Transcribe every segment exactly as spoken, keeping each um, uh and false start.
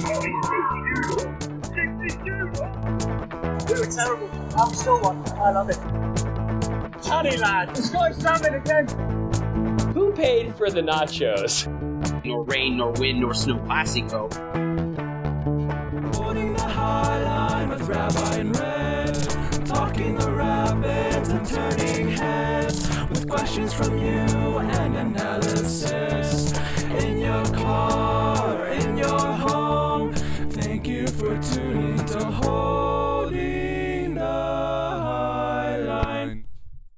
We were terrible. I'm still one. I love it. Tony lad, the score's seven again. Who paid for the nachos? Nor rain, nor wind, nor snow classico. Holding the high line with Rabbi and Red, talking the rapids and turning heads with questions from you and analysis. In your car, or in your home, thank you for tuning to Holding the High Line.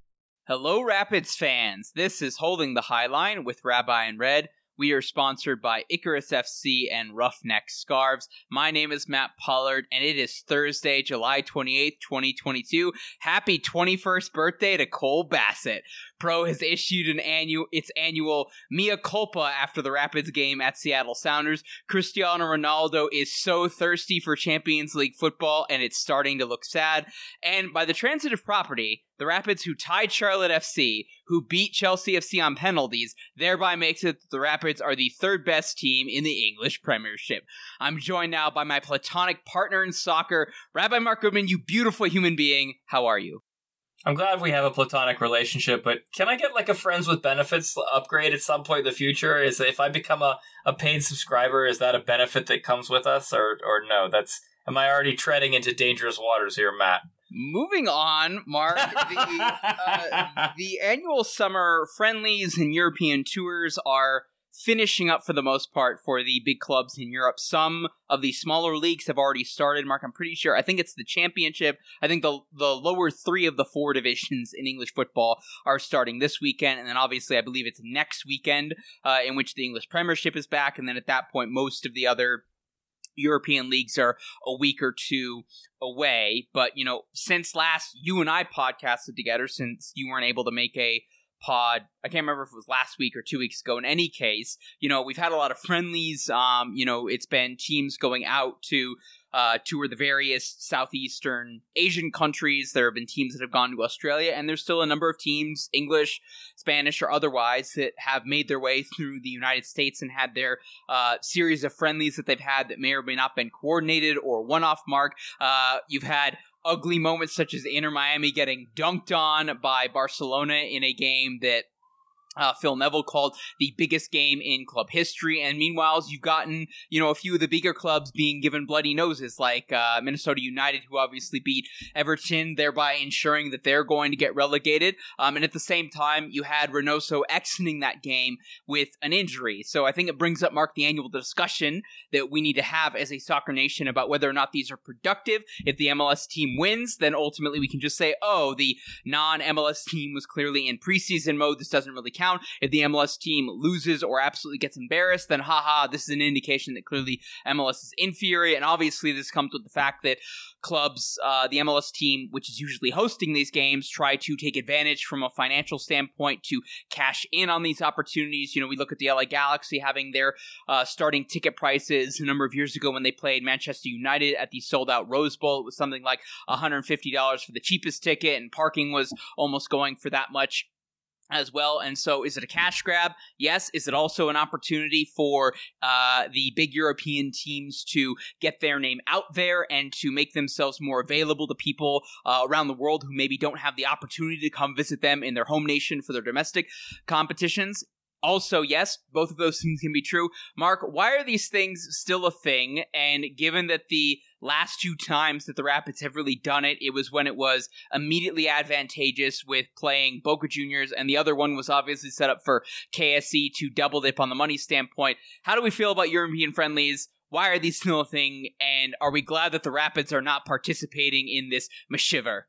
Hello, Rapids fans. This is Holding the High Line with Rabbi and Red. We are sponsored by Icarus F C and Roughneck Scarves. My name is Matt Pollard, and it is Thursday, July twenty-eighth, twenty twenty-two. Happy twenty-first birthday to Cole Bassett. Pro has issued an annual its annual mea culpa after the Rapids game at Seattle Sounders. Cristiano Ronaldo is so thirsty for Champions League football, and it's starting to look sad. And by the transitive property, the Rapids, who tied Charlotte F C, who beat Chelsea F C on penalties, thereby makes it that the Rapids are the third best team in the English Premiership. I'm joined now by my platonic partner in soccer, Rabbi Mark Goodman. You beautiful human being. How are you? I'm glad we have a platonic relationship, but can I get like a friends with benefits upgrade at some point in the future? Is if I become a, a paid subscriber, is that a benefit that comes with us, or or no? That's am I already treading into dangerous waters here, Matt? Moving on, Mark, the, uh, the annual summer friendlies and European tours are finishing up for the most part for the big clubs in Europe. Some of the smaller leagues have already started, Mark. I'm pretty sure. I think it's the Championship. I think the the lower three of the four divisions in English football are starting this weekend. And then obviously I believe it's next weekend uh, in which the English Premiership is back. And then at that point, most of the other European leagues are a week or two away. But, you know, since last you and I podcasted together, since you weren't able to make a pod, I can't remember if it was last week or two weeks ago. In any case, you know, we've had a lot of friendlies. Um, you know, it's been teams going out to uh, tour the various Southeastern Asian countries. There have been teams that have gone to Australia, and there's still a number of teams, English, Spanish, or otherwise, that have made their way through the United States and had their uh, series of friendlies that they've had that may or may not been coordinated or one-off. Mark, uh, you've had ugly moments such as Inter Miami getting dunked on by Barcelona in a game that Uh, Phil Neville called the biggest game in club history, and meanwhile, you've gotten, you know, a few of the bigger clubs being given bloody noses, like uh, Minnesota United, who obviously beat Everton, thereby ensuring that they're going to get relegated. Um, and at the same time, you had Reynoso exiting that game with an injury. So I think it brings up, Mark, the annual discussion that we need to have as a soccer nation about whether or not these are productive. If the M L S team wins, then ultimately we can just say, oh, the non-M L S team was clearly in preseason mode. This doesn't really count. If the M L S team loses or absolutely gets embarrassed, then haha, this is an indication that clearly M L S is inferior. And obviously this comes with the fact that clubs, uh, the M L S team, which is usually hosting these games, try to take advantage from a financial standpoint to cash in on these opportunities. You know, we look at the L A Galaxy having their uh, starting ticket prices a number of years ago when they played Manchester United at the sold-out Rose Bowl. It was something like one hundred fifty dollars for the cheapest ticket, and parking was almost going for that much as well. And so is it a cash grab? Yes. Is it also an opportunity for uh, the big European teams to get their name out there and to make themselves more available to people uh, around the world who maybe don't have the opportunity to come visit them in their home nation for their domestic competitions? Also, yes, both of those things can be true. Mark, why are these things still a thing? And given that the last two times that the Rapids have really done it, it was when it was immediately advantageous with playing Boca Juniors, and the other one was obviously set up for K S E to double dip on the money standpoint. How do we feel about European friendlies? Why are these still a thing? And are we glad that the Rapids are not participating in this mashiver?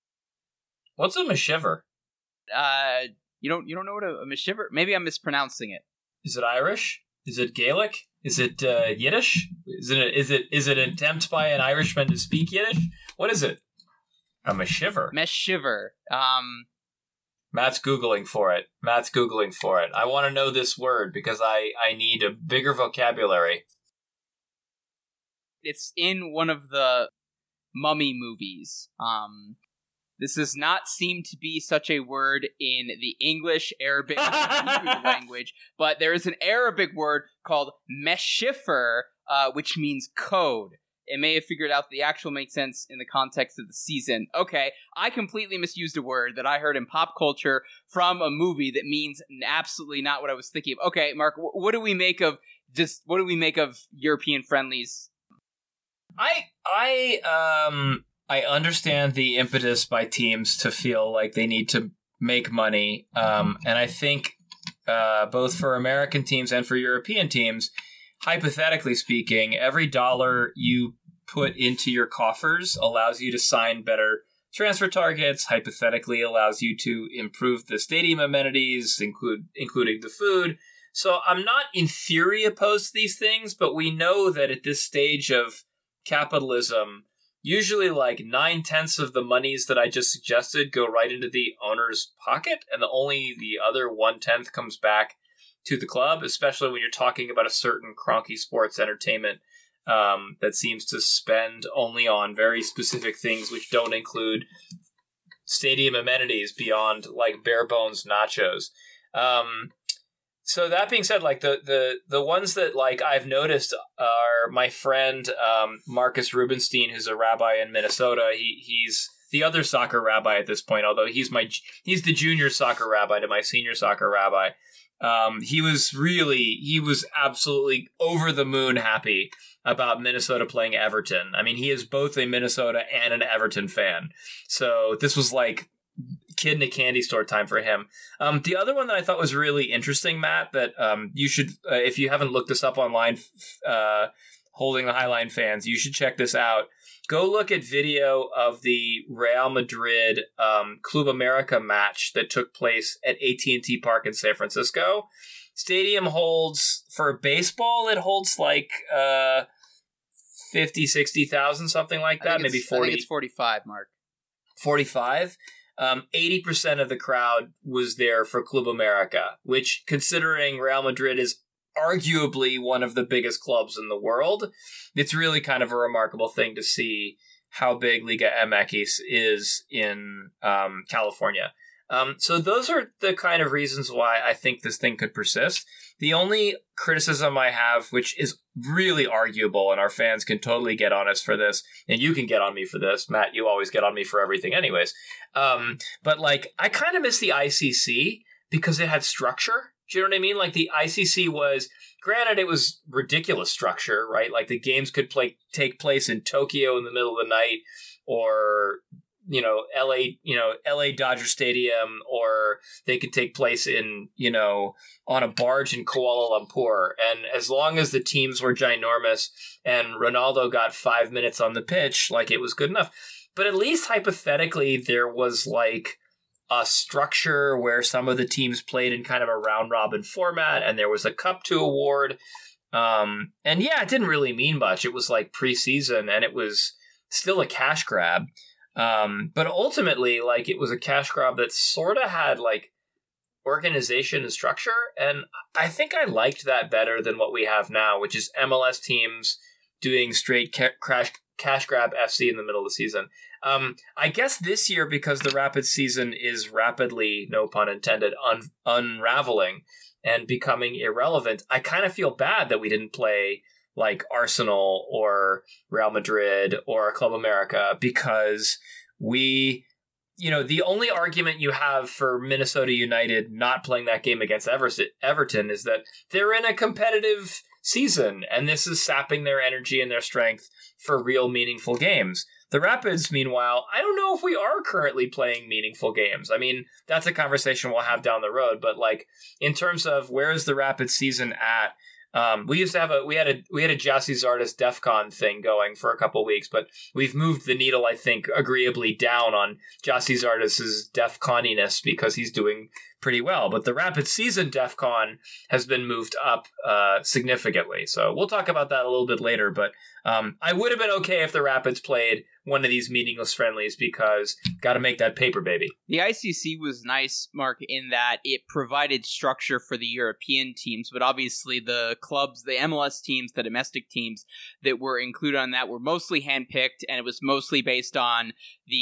What's a mashiver? Uh... You don't you don't know what a, a mashiver? Maybe I'm mispronouncing it. Is it Irish? Is it Gaelic? Is it uh, Yiddish? Is it a, is it is it an attempt by an Irishman to speak Yiddish? What is it? A mashiver. Mashiver. Um, Matt's Googling for it. Matt's Googling for it. I want to know this word because I, I need a bigger vocabulary. It's in one of the Mummy movies. Um, This does not seem to be such a word in the English, Arabic, and Hebrew language, but there is an Arabic word called meshifer, uh, which means code. It may have figured out the actual makes sense in the context of the season. Okay, I completely misused a word that I heard in pop culture from a movie that means absolutely not what I was thinking of. Okay, Mark, wh- what do we make of just what do we make of European friendlies? I I um I understand the impetus by teams to feel like they need to make money, um, and I think uh, both for American teams and for European teams, hypothetically speaking, every dollar you put into your coffers allows you to sign better transfer targets, hypothetically allows you to improve the stadium amenities, include including the food. So I'm not in theory opposed to these things, but we know that at this stage of capitalism, usually like nine-tenths of the monies that I just suggested go right into the owner's pocket, and the only the other one-tenth comes back to the club, especially when you're talking about a certain cronky sports entertainment um, that seems to spend only on very specific things which don't include stadium amenities beyond like bare bones nachos. Um, so that being said, like the, the, the ones that like I've noticed are my friend um, Marcus Rubenstein, who's a rabbi in Minnesota. He he's the other soccer rabbi at this point, although he's my he's the junior soccer rabbi to my senior soccer rabbi. Um, he was really, he was absolutely over the moon happy about Minnesota playing Everton. I mean, he is both a Minnesota and an Everton fan. So this was like kid in a candy store time for him. Um, the other one that I thought was really interesting, Matt, that um, you should, uh, if you haven't looked this up online, uh, Holding the Highline fans, you should check this out. Go look at video of the Real Madrid um, Club America match that took place at A T and T Park in San Francisco. Stadium holds, for baseball, it holds like uh, fifty, sixty thousand, something like that, maybe forty. I think it's forty-five, Mark. forty-five? Um, eighty percent of the crowd was there for Club America, which, considering Real Madrid is arguably one of the biggest clubs in the world, it's really kind of a remarkable thing to see how big Liga M X is in um, California. Um, so those are the kind of reasons why I think this thing could persist. The only criticism I have, which is really arguable, and our fans can totally get on us for this, and you can get on me for this, Matt, you always get on me for everything anyways, um, but like, I kind of miss the I C C because it had structure. Do you know what I mean? Like the I C C was, granted, it was ridiculous structure, right? Like the games could play take place in Tokyo in the middle of the night, or you know, L A, you know, L A Dodger Stadium, or they could take place in, you know, on a barge in Kuala Lumpur. And as long as the teams were ginormous and Ronaldo got five minutes on the pitch, like it was good enough. But at least hypothetically, there was like a structure where some of the teams played in kind of a round robin format, and there was a cup to award. Um, and yeah, it didn't really mean much. It was like preseason, and it was still a cash grab. Um, but ultimately, like, it was a cash grab that sort of had like organization and structure. And I think I liked that better than what we have now, which is M L S teams doing straight ca- crash cash grab F C in the middle of the season. Um, I guess this year, because the Rapid season is rapidly, no pun intended, un- unraveling and becoming irrelevant, I kind of feel bad that we didn't play like Arsenal or Real Madrid or Club America, because we, you know, the only argument you have for Minnesota United not playing that game against Ever- Everton is that they're in a competitive season, and this is sapping their energy and their strength for real meaningful games. The Rapids, meanwhile, I don't know if we are currently playing meaningful games. I mean, that's a conversation we'll have down the road, but like in terms of where is the Rapids season at, um, we used to have a we had a we had a Gyasi Zardes DEF CON thing going for a couple weeks, but we've moved the needle, I think, agreeably down on Gyasi Zardes' DEF CONiness because he's doing pretty well. But the Rapid season DEF CON has been moved up uh, significantly. So we'll talk about that a little bit later. But um, I would have been okay if the Rapids played one of these meaningless friendlies, because got to make that paper, baby. The I C C was nice, Mark, in that it provided structure for the European teams, but obviously the clubs, the M L S teams, the domestic teams that were included on that were mostly handpicked, and it was mostly based on the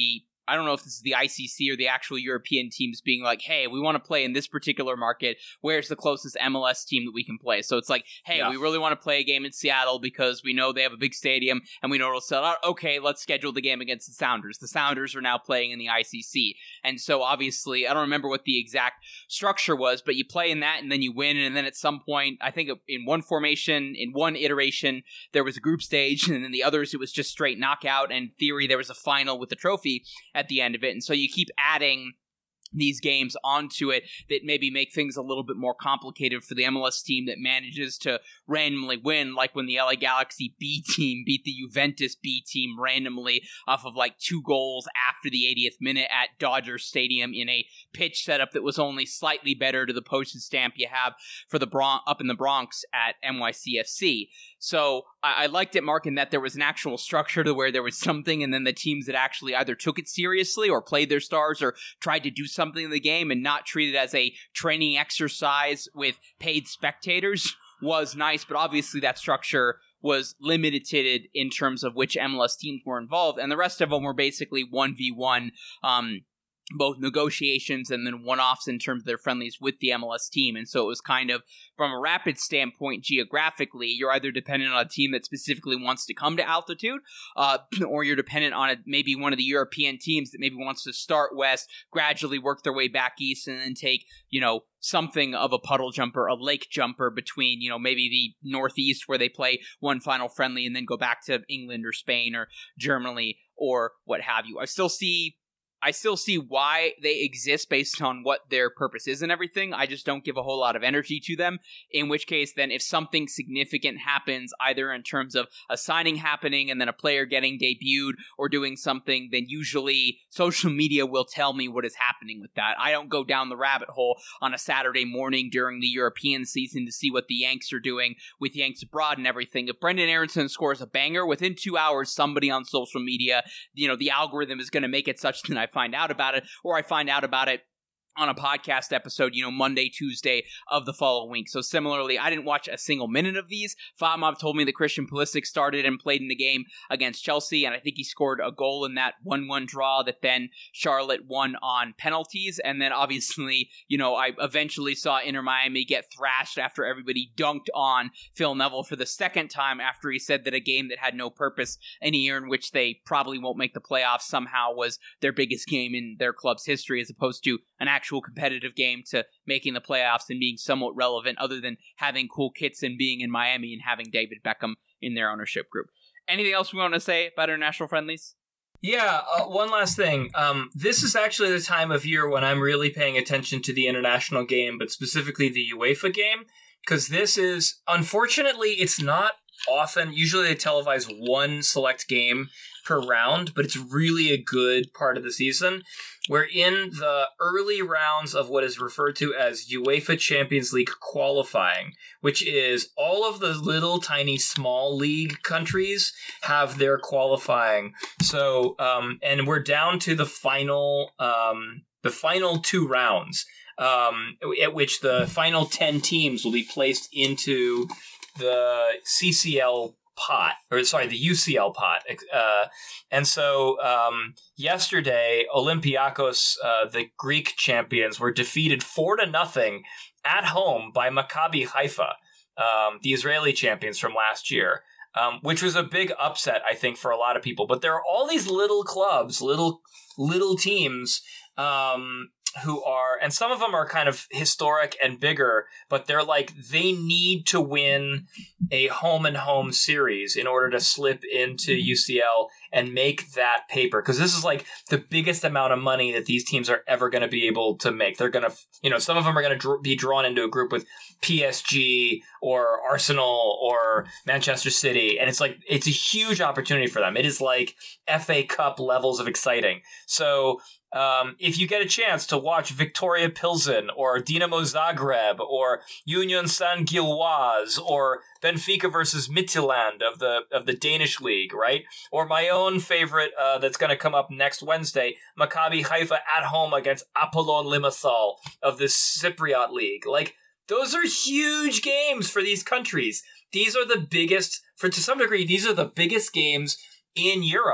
I don't know if this is the I C C or the actual European teams being like, hey, we want to play in this particular market. Where's the closest M L S team that we can play? So it's like, hey, yeah. we really want to play a game in Seattle because we know they have a big stadium and we know it'll sell out. Okay, let's schedule the game against the Sounders. The Sounders are now playing in the I C C. And so obviously, I don't remember what the exact structure was, but you play in that and then you win. And then at some point, I think in one formation, in one iteration, there was a group stage, and then the others, it was just straight knockout. And in theory, there was a final with a trophy at the end of it. And so you keep adding these games onto it that maybe make things a little bit more complicated for the M L S team that manages to randomly win, like when the L A Galaxy B team beat the Juventus B team randomly off of like two goals after the eightieth minute at Dodger Stadium in a pitch setup that was only slightly better to the postage stamp you have for the Bron- up in the Bronx at N Y C F C. So I-, I liked it, Mark, in that there was an actual structure to where there was something, and then the teams that actually either took it seriously or played their stars or tried to do something in the game and not treat it as a training exercise with paid spectators was nice. But obviously that structure was limited in terms of which M L S teams were involved, and the rest of them were basically one v one um both negotiations and then one-offs in terms of their friendlies with the M L S team. And so it was kind of, from a Rapid standpoint, geographically, you're either dependent on a team that specifically wants to come to altitude, uh, or you're dependent on a, maybe one of the European teams that maybe wants to start west, gradually work their way back east, and then take, you know, something of a puddle jumper, a lake jumper between, you know, maybe the Northeast where they play one final friendly and then go back to England or Spain or Germany or what have you. I still see I still see why they exist based on what their purpose is and everything. I just don't give a whole lot of energy to them, in which case then if something significant happens, either in terms of a signing happening and then a player getting debuted or doing something, then usually social media will tell me what is happening with that. I don't go down the rabbit hole on a Saturday morning during the European season to see what the Yanks are doing with Yanks Abroad and everything. If Brendan Aronson scores a banger, within two hours, somebody on social media, you know, the algorithm is going to make it such that I find out about it, or I find out about it on a podcast episode, you know, Monday, Tuesday of the following week. So similarly, I didn't watch a single minute of these. Fatmob told me that Christian Pulisic started and played in the game against Chelsea, and I think he scored a goal in that one one draw that then Charlotte won on penalties. And then obviously, you know, I eventually saw Inter Miami get thrashed after everybody dunked on Phil Neville for the second time after he said that a game that had no purpose in a year in which they probably won't make the playoffs somehow was their biggest game in their club's history, as opposed to an actual actual competitive game to making the playoffs and being somewhat relevant, other than having cool kits and being in Miami and having David Beckham in their ownership group. Anything else we want to say about international friendlies? Yeah, uh, one last thing. Um, this is actually the time of year when I'm really paying attention to the international game, but specifically the UEFA game, because this is, unfortunately, it's not often. Usually they televise one select game per round, but it's really a good part of the season. We're in the early rounds of what is referred to as UEFA Champions League qualifying, which is all of the little tiny small league countries have their qualifying. So, um, and we're down to the final, um, the final two rounds, um, at which the final ten teams will be placed into the C C L pot, or sorry, the U C L pot. Uh, and so um, yesterday, Olympiacos, uh, the Greek champions, were defeated four to nothing at home by Maccabi Haifa, um, the Israeli champions from last year, um, which was a big upset, I think, for a lot of people. But there are all these little clubs, little little teams, um, who are, and some of them are kind of historic and bigger, but they're like, they need to win a home and home series in order to slip into U C L and make that paper. Because this is like the biggest amount of money that these teams are ever going to be able to make. They're going to, you know, some of them are going to dr- be drawn into a group with P S G or Arsenal or Manchester City. And it's like, it's a huge opportunity for them. It is like F A Cup levels of exciting. So, Um, if you get a chance to watch Victoria Pilsen or Dinamo Zagreb or Union Saint-Gilloise or Benfica versus Midtjylland of the of the Danish league, right? Or my own favorite uh, that's going to come up next Wednesday, Maccabi Haifa at home against Apollon Limassol of the Cypriot league. Like, those are huge games for these countries. These are the biggest, for to some degree, these are the biggest games in Europe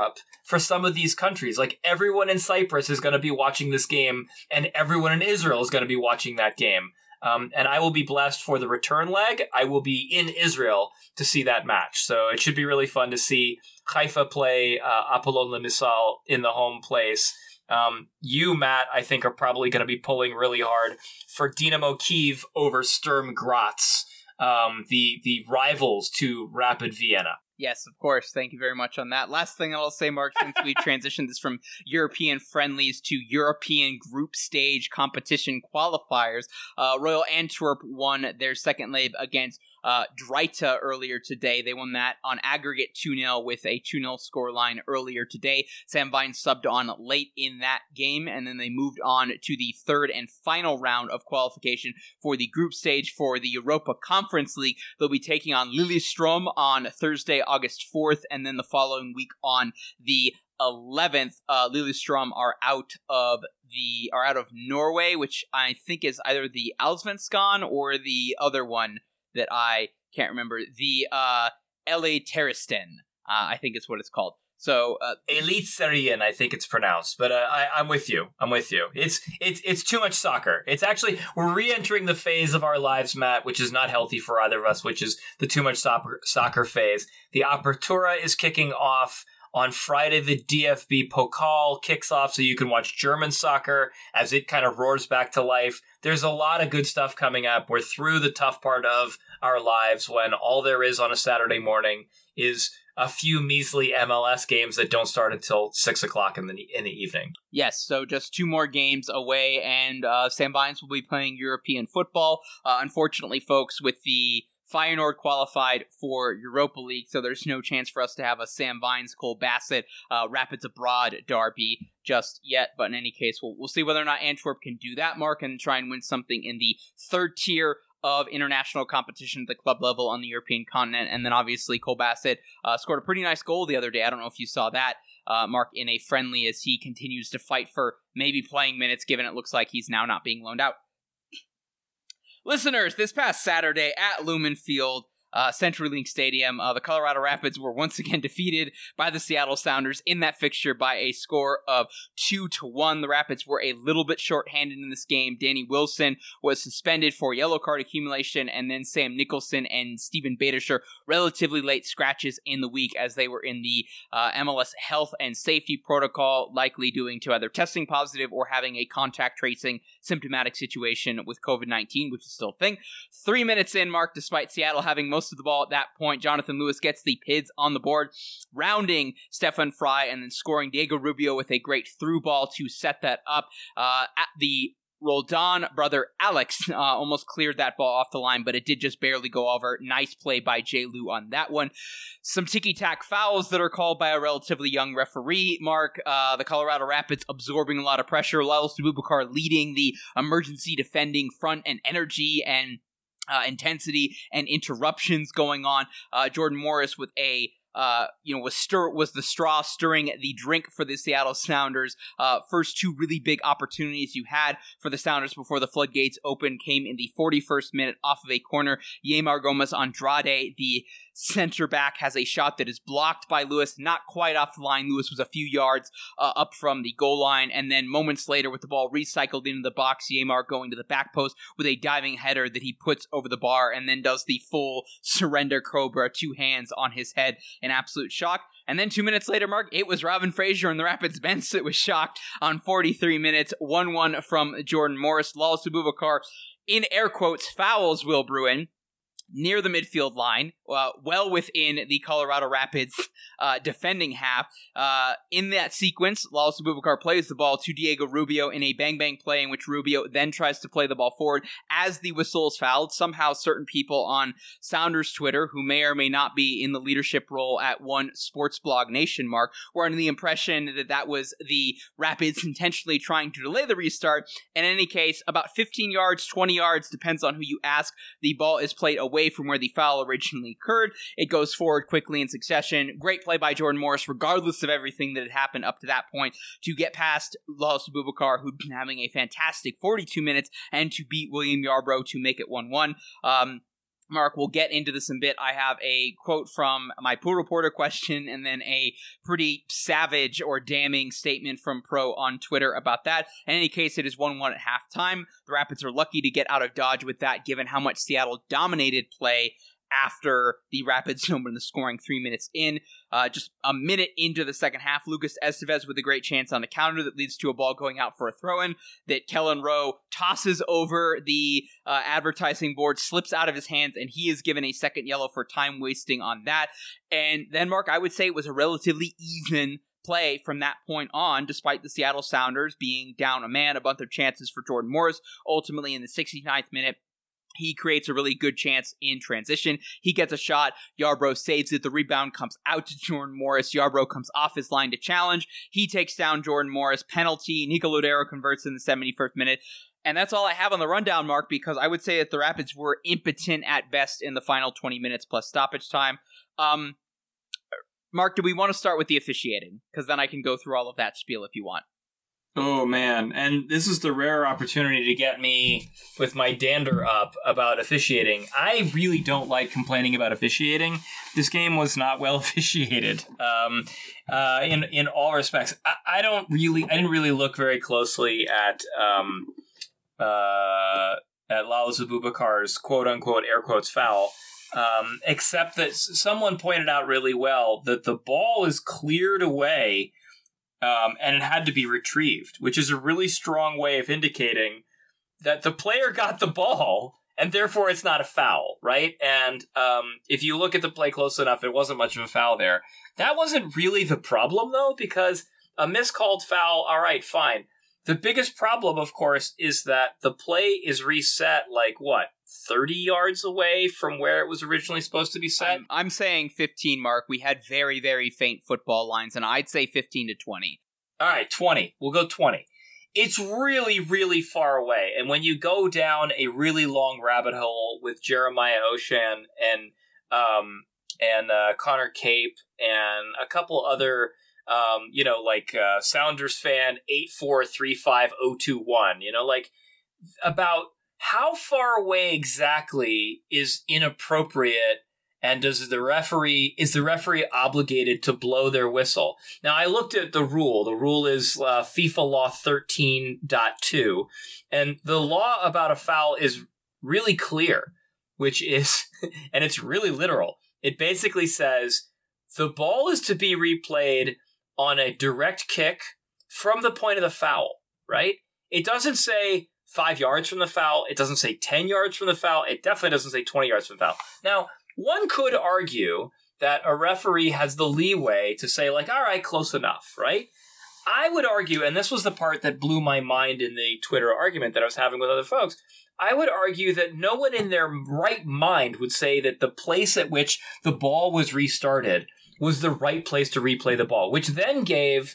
for some of these countries. Like, everyone in Cyprus is going to be watching this game, and everyone in Israel is going to be watching that game. Um, and I will be blessed for the return leg. I will be in Israel to see that match. So it should be really fun to see Haifa play uh, Apollon Limassol in the home place. Um, you, Matt, I think are probably going to be pulling really hard for Dynamo Kyiv over Sturm Graz, um, the the rivals to Rapid Vienna. Yes, of course. Thank you very much on that. Last thing I'll say, Mark, since we transitioned this from European friendlies to European group stage competition qualifiers, uh, Royal Antwerp won their second leg against uh, Drita earlier today. They won that on aggregate two nil with a two nil scoreline earlier today. Sam Vine subbed on late in that game, and then they moved on to the third and final round of qualification for the group stage for the Europa Conference League. They'll be taking on Lillestrøm on Thursday, August fourth, and then the following week on the eleventh. Uh, Lillestrøm are out of the are out of Norway, which I think is either the Allsvenskan or the other one that I can't remember. The uh, Eliteserien, uh, I think is what it's called. So uh, Eliteserien, I think it's pronounced, but uh, I, I'm with you. I'm with you. It's it's it's too much soccer. It's actually we're re-entering the phase of our lives, Matt, which is not healthy for either of us, which is the too much soccer soccer phase. The Apertura is kicking off on Friday. The D F B Pokal kicks off, so you can watch German soccer as it kind of roars back to life. There's a lot of good stuff coming up. We're through the tough part of our lives when all there is on a Saturday morning is a few measly M L S games that don't start until six o'clock in the in the evening. Yes, so just two more games away, and uh, Sam Vines will be playing European football. Uh, unfortunately, folks, with the Feyenoord qualified for Europa League, so there's no chance for us to have a Sam Vines, Cole Bassett, uh, Rapids Abroad derby just yet. But in any case, we'll, we'll see whether or not Antwerp can do that, Mark, and try and win something in the third tier of international competition at the club level on the European continent. And then obviously Cole Bassett uh, scored a pretty nice goal the other day. I don't know if you saw that, uh, Mark, in a friendly as he continues to fight for maybe playing minutes, given it looks like he's now not being loaned out. Listeners, this past Saturday at Lumen Field, Uh, CenturyLink Stadium, uh, the Colorado Rapids were once again defeated by the Seattle Sounders in that fixture by a score of two to one. The Rapids were a little bit shorthanded in this game. Danny Wilson was suspended for yellow card accumulation, and then Sam Nicholson and Steven Badischer relatively late scratches in the week as they were in the uh, M L S health and safety protocol, likely due to either testing positive or having a contact tracing symptomatic situation with covid nineteen, which is still a thing. Three minutes in, Mark, despite Seattle having most of the ball at that point, Jonathan Lewis gets the P I Ds on the board, rounding Stefan Fry and then scoring Diego Rubio with a great through ball to set that up. Uh, at the Roldan brother Alex uh, almost cleared that ball off the line, but it did just barely go over. Nice play by Jay Lou on that one. Some ticky-tack fouls that are called by a relatively young referee, Mark. Uh, the Colorado Rapids absorbing a lot of pressure. Lailos Abubakar leading the emergency defending front and energy and uh, intensity and interruptions going on. Uh, Jordan Morris with a Uh, you know, was stir was the straw stirring the drink for the Seattle Sounders. Uh, first two really big opportunities you had for the Sounders before the floodgates opened came in the forty-first minute off of a corner. Yeimar Gomez Andrade, the center back, has a shot that is blocked by Lewis, not quite off the line. Lewis was a few yards uh, up from the goal line, and then moments later, with the ball recycled into the box, Yeimar going to the back post with a diving header that he puts over the bar, and then does the full surrender Cobra, two hands on his head. An absolute shock. And then two minutes later, Mark, it was Robin Fraser and the Rapids bench that was shocked on forty-three minutes. one one from Jordan Morris. Lailos Abubakar, in air quotes, fouls Will Bruin near the midfield line, uh, well within the Colorado Rapids uh, defending half. Uh, in that sequence, Lailos Abubakar plays the ball to Diego Rubio in a bang-bang play in which Rubio then tries to play the ball forward as the whistle is fouled. Somehow certain people on Sounders Twitter, who may or may not be in the leadership role at one Sports Blog Nation, Mark, were under the impression that that was the Rapids intentionally trying to delay the restart. In any case, about fifteen yards, twenty yards, depends on who you ask, the ball is played away from where the foul originally occurred. It goes forward quickly in succession. Great play by Jordan Morris, regardless of everything that had happened up to that point, to get past Lailos Abubakar, who'd been having a fantastic forty-two minutes, and to beat William Yarbrough to make it one one. Um, Mark, we'll get into this in a bit. I have a quote from my pool reporter question and then a pretty savage or damning statement from Pro on Twitter about that. In any case, it is one one at halftime. The Rapids are lucky to get out of Dodge with that, given how much Seattle dominated play after the Rapids opened the scoring three minutes in. Uh, just a minute into the second half, Lucas Estevez with a great chance on the counter that leads to a ball going out for a throw-in that Kellen Rowe tosses over the uh, advertising board, slips out of his hands, and he is given a second yellow for time wasting on that. And then, Mark, I would say it was a relatively even play from that point on, despite the Seattle Sounders being down a man, a bunch of chances for Jordan Morris. Ultimately, in the sixty-ninth minute, he creates a really good chance in transition. He gets a shot. Yarbrough saves it. The rebound comes out to Jordan Morris. Yarbrough comes off his line to challenge. He takes down Jordan Morris. Penalty. Nico Lodeiro converts in the seventy-first minute. And that's all I have on the rundown, Mark, because I would say that the Rapids were impotent at best in the final twenty minutes plus stoppage time. Um, Mark, do we want to start with the officiating? Because then I can go through all of that spiel if you want. Oh, man. And this is the rare opportunity to get me with my dander up about officiating. I really don't like complaining about officiating. This game was not well officiated um, uh, in in all respects. I, I don't really, I didn't really look very closely at um, uh, at Lalas Abubakar's quote unquote air quotes foul, um, except that someone pointed out really well that the ball is cleared away. Um, and it had to be retrieved, which is a really strong way of indicating that the player got the ball, and therefore it's not a foul, right? And um, if you look at the play close enough, it wasn't much of a foul there. That wasn't really the problem, though, because a miscalled foul, all right, fine. The biggest problem, of course, is that the play is reset, like, what, thirty yards away from where it was originally supposed to be set? I'm, I'm saying fifteen, Mark. We had very, very faint football lines, and I'd say fifteen to twenty. All right, twenty. We'll go twenty. It's really, really far away. And when you go down a really long rabbit hole with Jeremiah Oshan and um, and uh, Connor Cape and a couple other... Um, you know, like uh, Sounders fan eight four three five zero two one, you know, like about how far away exactly is inappropriate, and does the referee, is the referee obligated to blow their whistle? Now, I looked at the rule. The rule is uh, FIFA Law thirteen point two, and the law about a foul is really clear, which is, and it's really literal. It basically says the ball is to be replayed on a direct kick from the point of the foul, right? It doesn't say five yards from the foul. It doesn't say ten yards from the foul. It definitely doesn't say twenty yards from the foul. Now, one could argue that a referee has the leeway to say, like, all right, close enough, right? I would argue, and this was the part that blew my mind in the Twitter argument that I was having with other folks, I would argue that no one in their right mind would say that the place at which the ball was restarted was the right place to replay the ball, which then gave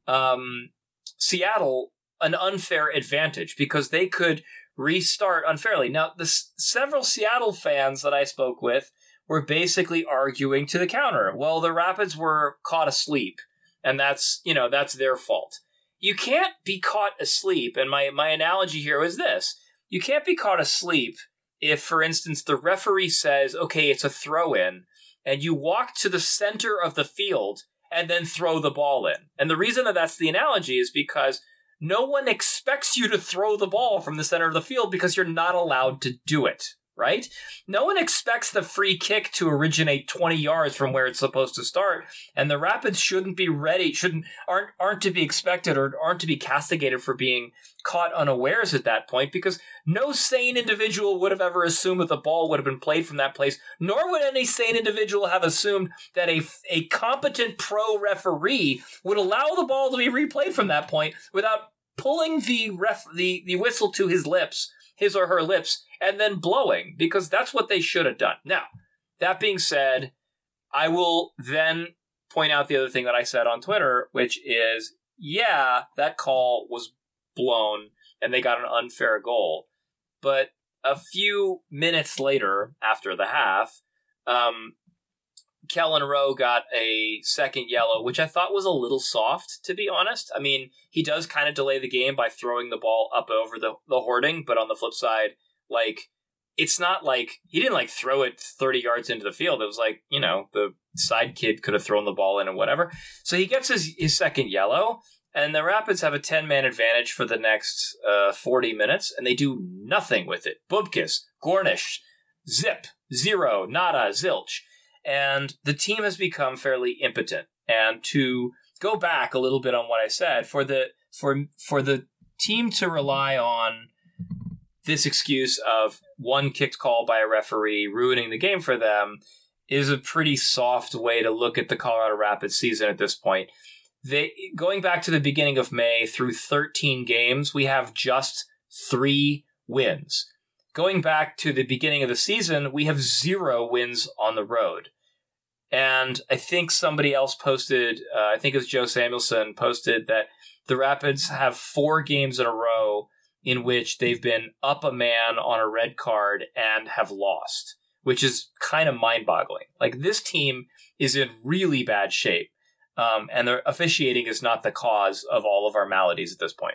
um, Seattle an unfair advantage because they could restart unfairly. Now, the s- several Seattle fans that I spoke with were basically arguing to the counter. Well, the Rapids were caught asleep, and that's, you know, that's their fault. You can't be caught asleep, and my, my analogy here is this. You can't be caught asleep if, for instance, the referee says, okay, it's a throw-in, and you walk to the center of the field and then throw the ball in. And the reason that that's the analogy is because no one expects you to throw the ball from the center of the field because you're not allowed to do it, right? No one expects the free kick to originate twenty yards from where it's supposed to start, and the Rapids shouldn't be ready, shouldn't aren't aren't to be expected or aren't to be castigated for being caught unawares at that point, because no sane individual would have ever assumed that the ball would have been played from that place, nor would any sane individual have assumed that a, a competent pro referee would allow the ball to be replayed from that point without pulling the ref the, the whistle to his lips, his or her lips, and then blowing, because that's what they should have done. Now, that being said, I will then point out the other thing that I said on Twitter, which is, yeah, that call was blown and they got an unfair goal. But a few minutes later, after the half, um, Kellen Rowe got a second yellow, which I thought was a little soft, to be honest. I mean, he does kind of delay the game by throwing the ball up over the, the hoarding, but on the flip side, like, it's not like he didn't like throw it thirty yards into the field. It was like, you know, the side kid could have thrown the ball in and whatever. So he gets his, his second yellow, and the Rapids have a ten-man advantage for the next uh, forty minutes, and they do nothing with it. Bubkis, Gornish, zip, zero, nada, zilch. And the team has become fairly impotent. And to go back a little bit on what I said, for the for for the team to rely on this excuse of one kicked call by a referee ruining the game for them is a pretty soft way to look at the Colorado Rapids season at this point. They going back to the beginning of May through thirteen games, we have just three wins. Going back to the beginning of the season, we have zero wins on the road. And I think somebody else posted, uh, I think it was Joe Samuelson, posted that the Rapids have four games in a row in which they've been up a man on a red card and have lost, which is kind of mind-boggling. Like, this team is in really bad shape, um, and their officiating is not the cause of all of our maladies at this point.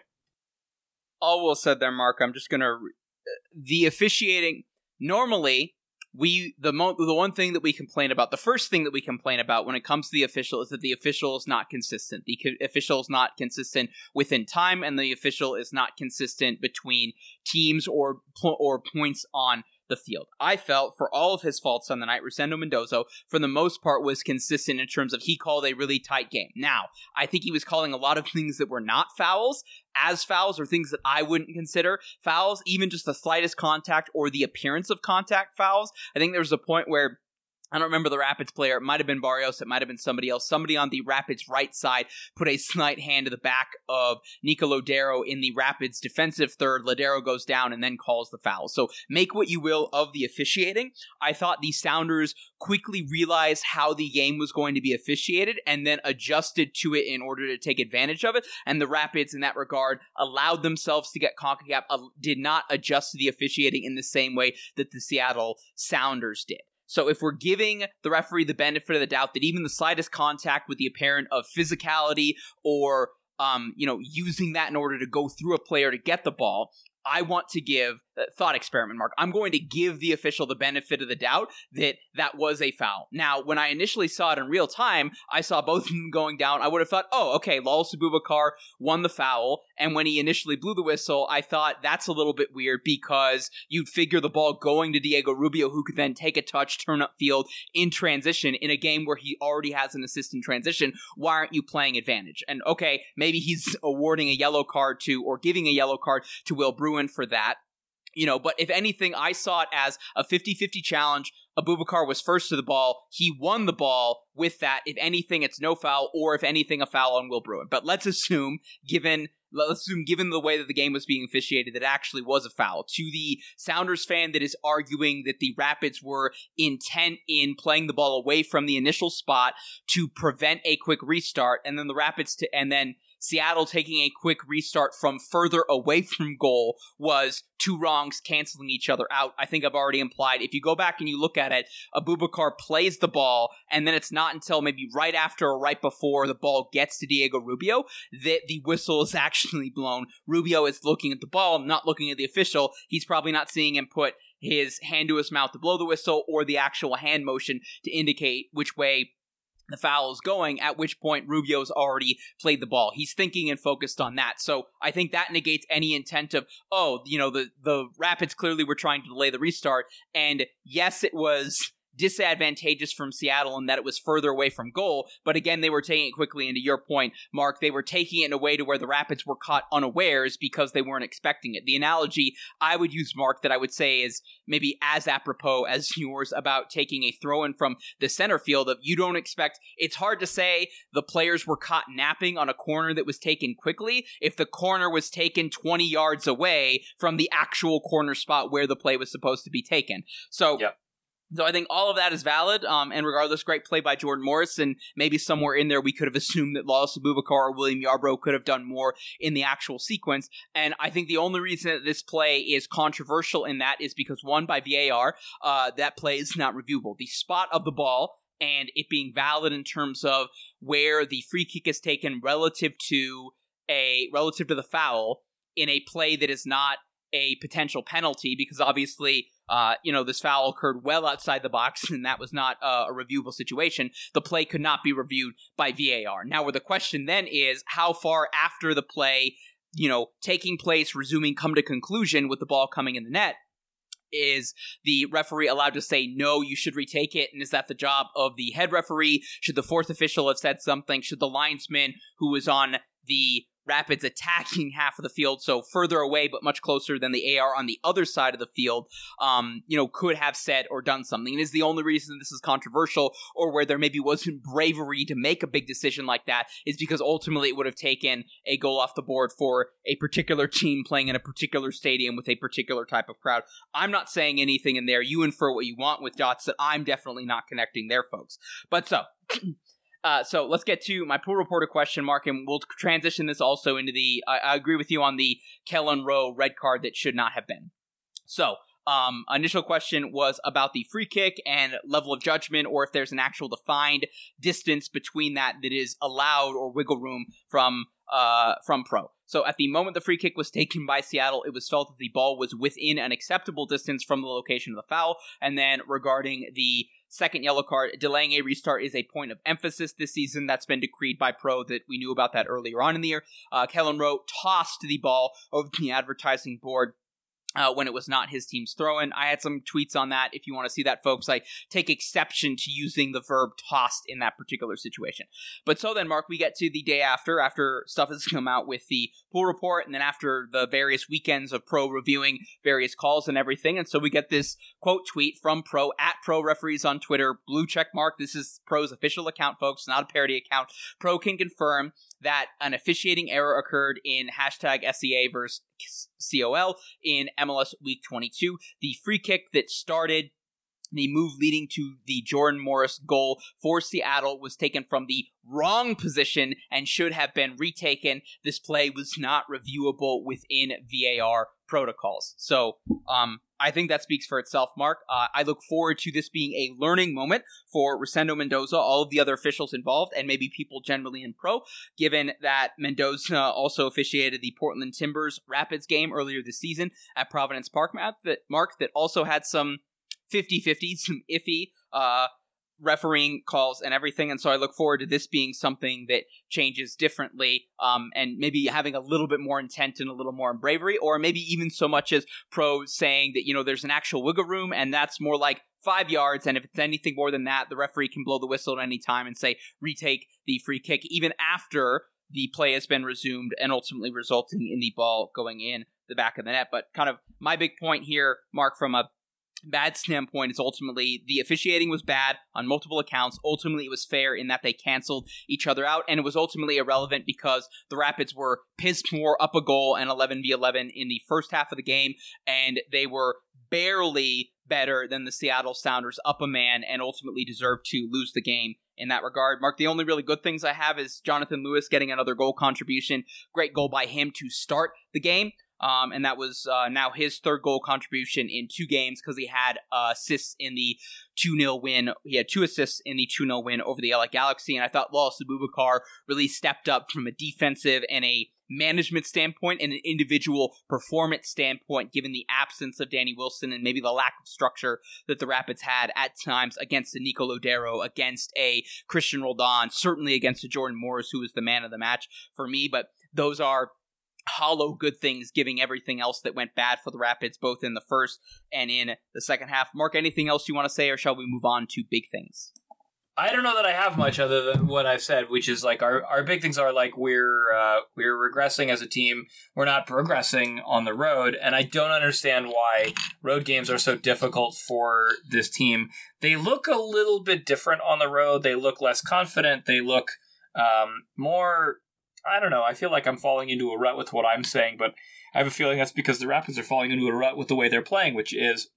All well said there, Mark. I'm just going to... The officiating... Normally, we the mo- the one thing that we complain about, the first thing that we complain about when it comes to the official is that the official is not consistent. The co- official is not consistent within time, and the official is not consistent between teams or po- or points on the field. I felt, for all of his faults on the night, Rosendo Mendoza, for the most part, was consistent in terms of he called a really tight game. Now, I think he was calling a lot of things that were not fouls as fouls, or things that I wouldn't consider fouls, even just the slightest contact or the appearance of contact fouls. I think there was a point where, I don't remember the Rapids player, it might have been Barrios, it might have been somebody else, somebody on the Rapids right side put a slight hand to the back of Nico Lodero in the Rapids defensive third. Lodero goes down and then calls the foul. So make what you will of the officiating. I thought the Sounders quickly realized how the game was going to be officiated and then adjusted to it in order to take advantage of it. And the Rapids, in that regard, allowed themselves to get CONCACAF, uh, did not adjust to the officiating in the same way that the Seattle Sounders did. So if we're giving the referee the benefit of the doubt that even the slightest contact with the apparent of physicality or, um, you know, using that in order to go through a player to get the ball, I want to give, uh, thought experiment, Mark, I'm going to give the official the benefit of the doubt that that was a foul. Now, when I initially saw it in real time, I saw both of them going down. I would have thought, oh, okay, Lalas Abubakar won the foul. And when he initially blew the whistle, I thought that's a little bit weird because you'd figure the ball going to Diego Rubio, who could then take a touch, turn up field in transition in a game where he already has an assist in transition. Why aren't you playing advantage? And okay, maybe he's awarding a yellow card to, or giving a yellow card to Will Bruin for that, you know, but if anything, I saw it as a fifty-fifty challenge. Abubakar was first to the ball. He won the ball with that. If anything, it's no foul, or if anything, a foul on Will Bruin. But let's assume, given let's assume, given the way that the game was being officiated, that it actually was a foul. To the Sounders fan that is arguing that the Rapids were intent in playing the ball away from the initial spot to prevent a quick restart, and then the Rapids to, and then Seattle taking a quick restart from further away from goal was two wrongs canceling each other out. I think I've already implied, if you go back and you look at it, Abubakar plays the ball, and then it's not until maybe right after or right before the ball gets to Diego Rubio that the whistle is actually blown. Rubio is looking at the ball, not looking at the official. He's probably not seeing him put his hand to his mouth to blow the whistle, or the actual hand motion to indicate which way the foul is going, at which point Rubio's already played the ball. He's thinking and focused on that. So I think that negates any intent of, oh, you know, the, the Rapids clearly were trying to delay the restart. And yes, it was disadvantageous from Seattle in that it was further away from goal, but again, they were taking it quickly, and to your point, Mark, they were taking it in a way to where the Rapids were caught unawares because they weren't expecting it. The analogy I would use, Mark, that I would say is maybe as apropos as yours about taking a throw-in from the center field of you don't expect, it's hard to say the players were caught napping on a corner that was taken quickly if the corner was taken twenty yards away from the actual corner spot where the play was supposed to be taken. So, yep. So I think all of that is valid, um, and regardless, great play by Jordan Morris, and maybe somewhere in there we could have assumed that Lalas Abubakar or William Yarbrough could have done more in the actual sequence, and I think the only reason that this play is controversial in that is because, one, by V A R, uh, that play is not reviewable. The spot of the ball and it being valid in terms of where the free kick is taken relative to a relative to the foul in a play that is not a potential penalty because obviously, uh, you know, this foul occurred well outside the box and that was not uh, a reviewable situation. The play could not be reviewed by V A R. Now, where the question then is how far after the play, you know, taking place, resuming, come to conclusion with the ball coming in the net, is the referee allowed to say, no, you should retake it? And is that the job of the head referee? Should the fourth official have said something? Should the linesman who was on the Rapids attacking half of the field, so further away but much closer than the A R on the other side of the field, um, you know, could have said or done something? And is the only reason this is controversial, or where there maybe wasn't bravery to make a big decision like that, is because ultimately it would have taken a goal off the board for a particular team playing in a particular stadium with a particular type of crowd. I'm not saying anything in there. You infer what you want with dots that I'm definitely not connecting there, folks. But so... Uh, so let's get to my pool reporter question, Mark, and we'll transition this also into the, I, I agree with you on the Kellen Rowe red card that should not have been. So, um, initial question was about the free kick and level of judgment, or if there's an actual defined distance between that that is allowed or wiggle room from, uh, from Pro. So at the moment the free kick was taken by Seattle, it was felt that the ball was within an acceptable distance from the location of the foul. And then regarding the second yellow card, delaying a restart is a point of emphasis this season. That's been decreed by Pro, that we knew about that earlier on in the year. Uh, Kellen Rowe tossed the ball over the advertising board Uh, when it was not his team's throw-in. I had some tweets on that. If you want to see that, folks, I take exception to using the verb tossed in that particular situation. But so then, Mark, we get to the day after, after stuff has come out with the pool report, and then after the various weekends of Pro reviewing various calls and everything. And so we get this quote tweet from Pro, at Pro Referees on Twitter, blue check mark. This is Pro's official account, folks, not a parody account. Pro can confirm that an officiating error occurred in hashtag S E A versus C O L in M L S Week twenty-two. The free kick that started the move leading to the Jordan Morris goal for Seattle was taken from the wrong position and should have been retaken. This play was not reviewable within V A R protocols. So, um, I think that speaks for itself, Mark. Uh, I look forward to this being a learning moment for Rosendo Mendoza, all of the other officials involved, and maybe people generally in Pro, given that Mendoza also officiated the Portland Timbers Rapids game earlier this season at Providence Park, Matt, that, Mark, that also had some fifty-fifty, some iffy uh, refereeing calls and everything, and so I look forward to this being something that changes differently, um, and maybe having a little bit more intent and a little more bravery, or maybe even so much as Pro saying that, you know, there's an actual wiggle room, and that's more like five yards, and if it's anything more than that, the referee can blow the whistle at any time and say, retake the free kick, even after the play has been resumed, and ultimately resulting in the ball going in the back of the net. But kind of my big point here, Mark, from a bad standpoint, is ultimately the officiating was bad on multiple accounts. Ultimately, it was fair in that they canceled each other out, and it was ultimately irrelevant because the Rapids were pissed more up a goal and eleven v eleven in the first half of the game, and they were barely better than the Seattle Sounders up a man and ultimately deserved to lose the game in that regard. Mark, the only really good things I have is Jonathan Lewis getting another goal contribution. Great goal by him to start the game. Um, and that was uh, now his third goal contribution in two games because he had uh, assists in the two nil win. He had two assists in the two nil win over the L A Galaxy, and I thought Wallace Abubakar really stepped up from a defensive and a management standpoint and an individual performance standpoint, given the absence of Danny Wilson and maybe the lack of structure that the Rapids had at times against a Nico Lodero, against a Christian Roldan, certainly against a Jordan Morris, who was the man of the match for me. But those are hollow good things, giving everything else that went bad for the Rapids, both in the first and in the second half. Mark, anything else you want to say, or shall we move on to big things? I don't know that I have much other than what I've said, which is like our, our big things are like we're uh, we're regressing as a team. We're not progressing on the road, and I don't understand why road games are so difficult for this team. They look a little bit different on the road. They look less confident. They look um, more... I don't know. I feel like I'm falling into a rut with what I'm saying, but I have a feeling that's because the Rapids are falling into a rut with the way they're playing, which is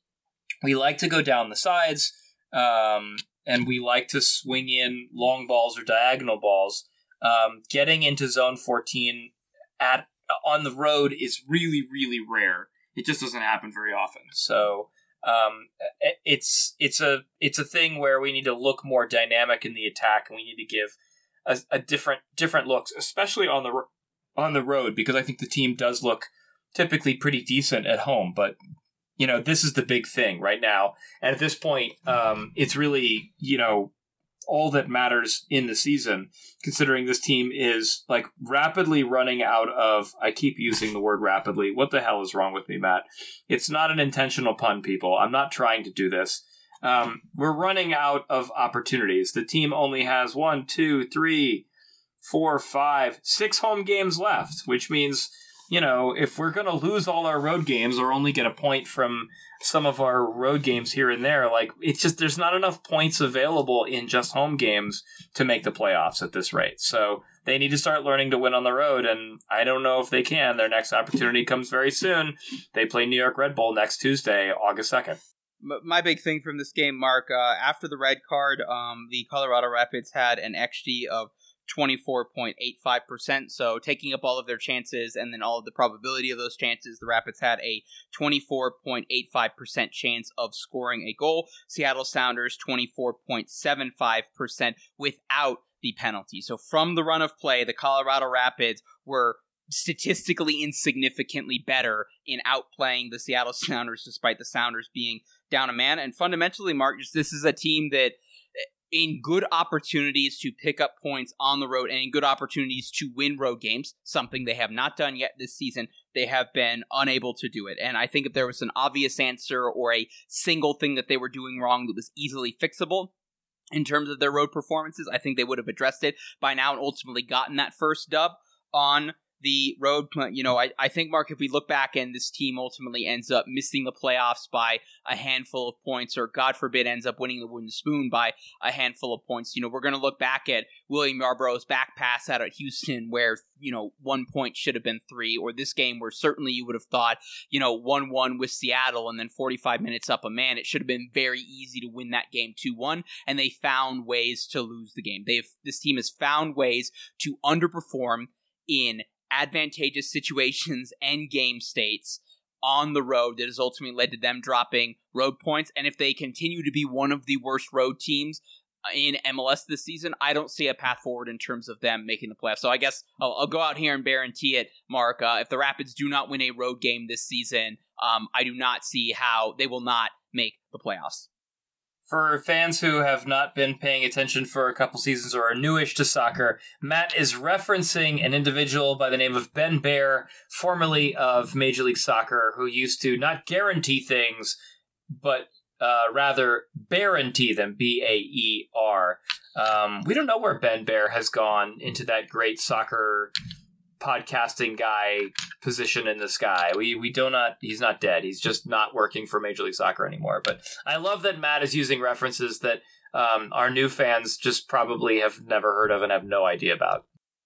we like to go down the sides, um, and we like to swing in long balls or diagonal balls. Um, getting into zone fourteen at on the road is really, really rare. It just doesn't happen very often. So um, it's it's a it's a thing where we need to look more dynamic in the attack, and we need to give A, a different different looks, especially on the on the road, because I think the team does look typically pretty decent at home, but you know, this is the big thing right now. And at this point, um, it's really, you know, all that matters in the season, considering this team is like rapidly running out of, I keep using the word rapidly. What the hell is wrong with me, Matt? It's not an intentional pun, people. I'm not trying to do this. Um, we're running out of opportunities. The team only has one, two, three, four, five, six home games left, which means, you know, if we're going to lose all our road games or only get a point from some of our road games here and there, like, it's just, there's not enough points available in just home games to make the playoffs at this rate. So they need to start learning to win on the road, and I don't know if they can. Their next opportunity comes very soon. They play New York Red Bull next Tuesday, August second. My big thing from this game, Mark, uh, after the red card, um, the Colorado Rapids had an X G of twenty-four point eight five percent, so taking up all of their chances and then all of the probability of those chances, the Rapids had a twenty-four point eight five percent chance of scoring a goal. Seattle Sounders, twenty-four point seven five percent without the penalty. So from the run of play, the Colorado Rapids were statistically insignificantly better in outplaying the Seattle Sounders, despite the Sounders being down a man. And fundamentally, Mark, this is a team that in good opportunities to pick up points on the road and in good opportunities to win road games, something they have not done yet this season, they have been unable to do it. And I think if there was an obvious answer or a single thing that they were doing wrong that was easily fixable in terms of their road performances, I think they would have addressed it by now and ultimately gotten that first dub on the road. You know, I, I think, Mark, if we look back and this team ultimately ends up missing the playoffs by a handful of points, or God forbid ends up winning the wooden spoon by a handful of points, you know, we're going to look back at William Yarborough's back pass out at Houston where, you know, one point should have been three, or this game where certainly you would have thought, you know, one one with Seattle and then forty-five minutes up a man, it should have been very easy to win that game two one, and they found ways to lose the game. They've This team has found ways to underperform in advantageous situations and game states on the road that has ultimately led to them dropping road points. And if they continue to be one of the worst road teams in M L S this season, I don't see a path forward in terms of them making the playoffs. So I guess I'll, I'll go out here and guarantee it, Mark. Uh, if the Rapids do not win a road game this season, um, I do not see how they will not make the playoffs. For fans who have not been paying attention for a couple seasons or are newish to soccer, Matt is referencing an individual by the name of Ben Baer, formerly of Major League Soccer, who used to not guarantee things, but uh, rather guarantee them, B A E R. Um, we don't know where Ben Baer has gone into that great soccer podcasting guy position in the sky. We we do not, he's not dead. He's just not working for Major League Soccer anymore. But I love that Matt is using references that um, our new fans just probably have never heard of and have no idea about.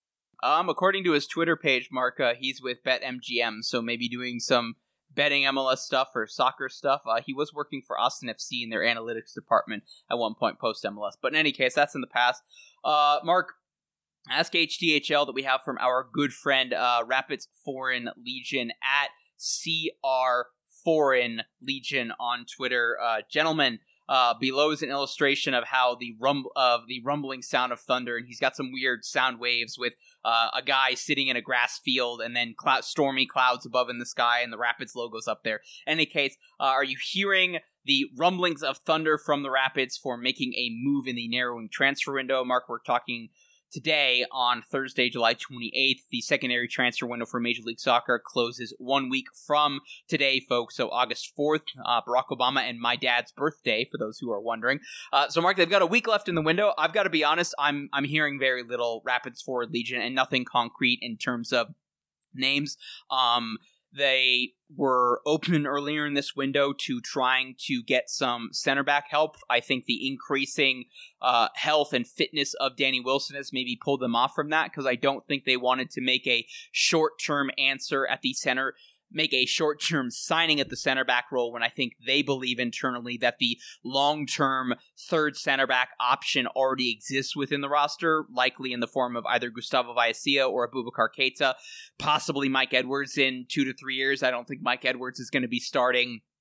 Um, according to his Twitter page, Mark, uh, he's with BetMGM, so maybe doing some betting M L S stuff or soccer stuff. Uh, he was working for Austin F C in their analytics department at one point post-M L S. But in any case, that's in the past. Uh, Mark, Ask H T H L that we have from our good friend uh, Rapids Foreign Legion at C R Foreign Legion on Twitter. Uh, gentlemen, uh, below is an illustration of how the rum of the rumbling sound of thunder, and he's got some weird sound waves with uh, a guy sitting in a grass field and then cloud, stormy clouds above in the sky, and the Rapids logo's up there. In any case, uh, are you hearing the rumblings of thunder from the Rapids for making a move in the narrowing transfer window? Mark, we're talking today on Thursday, July twenty-eighth. The secondary transfer window for Major League Soccer closes one week from today, folks. So August fourth, uh, Barack Obama and my dad's birthday, for those who are wondering. Uh, so, Mark, they've got a week left in the window. I've got to be honest, I'm I'm hearing very little Rapids Forward Legion and nothing concrete in terms of names. Um, They were open earlier in this window to trying to get some center back help. I think the increasing uh, health and fitness of Danny Wilson has maybe pulled them off from that, because I don't think they wanted to make a short-term answer at the center, make a short-term signing at the center back role, when I think they believe internally that the long-term third center back option already exists within the roster, likely in the form of either Gustavo Vallecilla or Abubakar Keita, possibly Mike Edwards in two to three years. I don't think Mike Edwards is going to be starting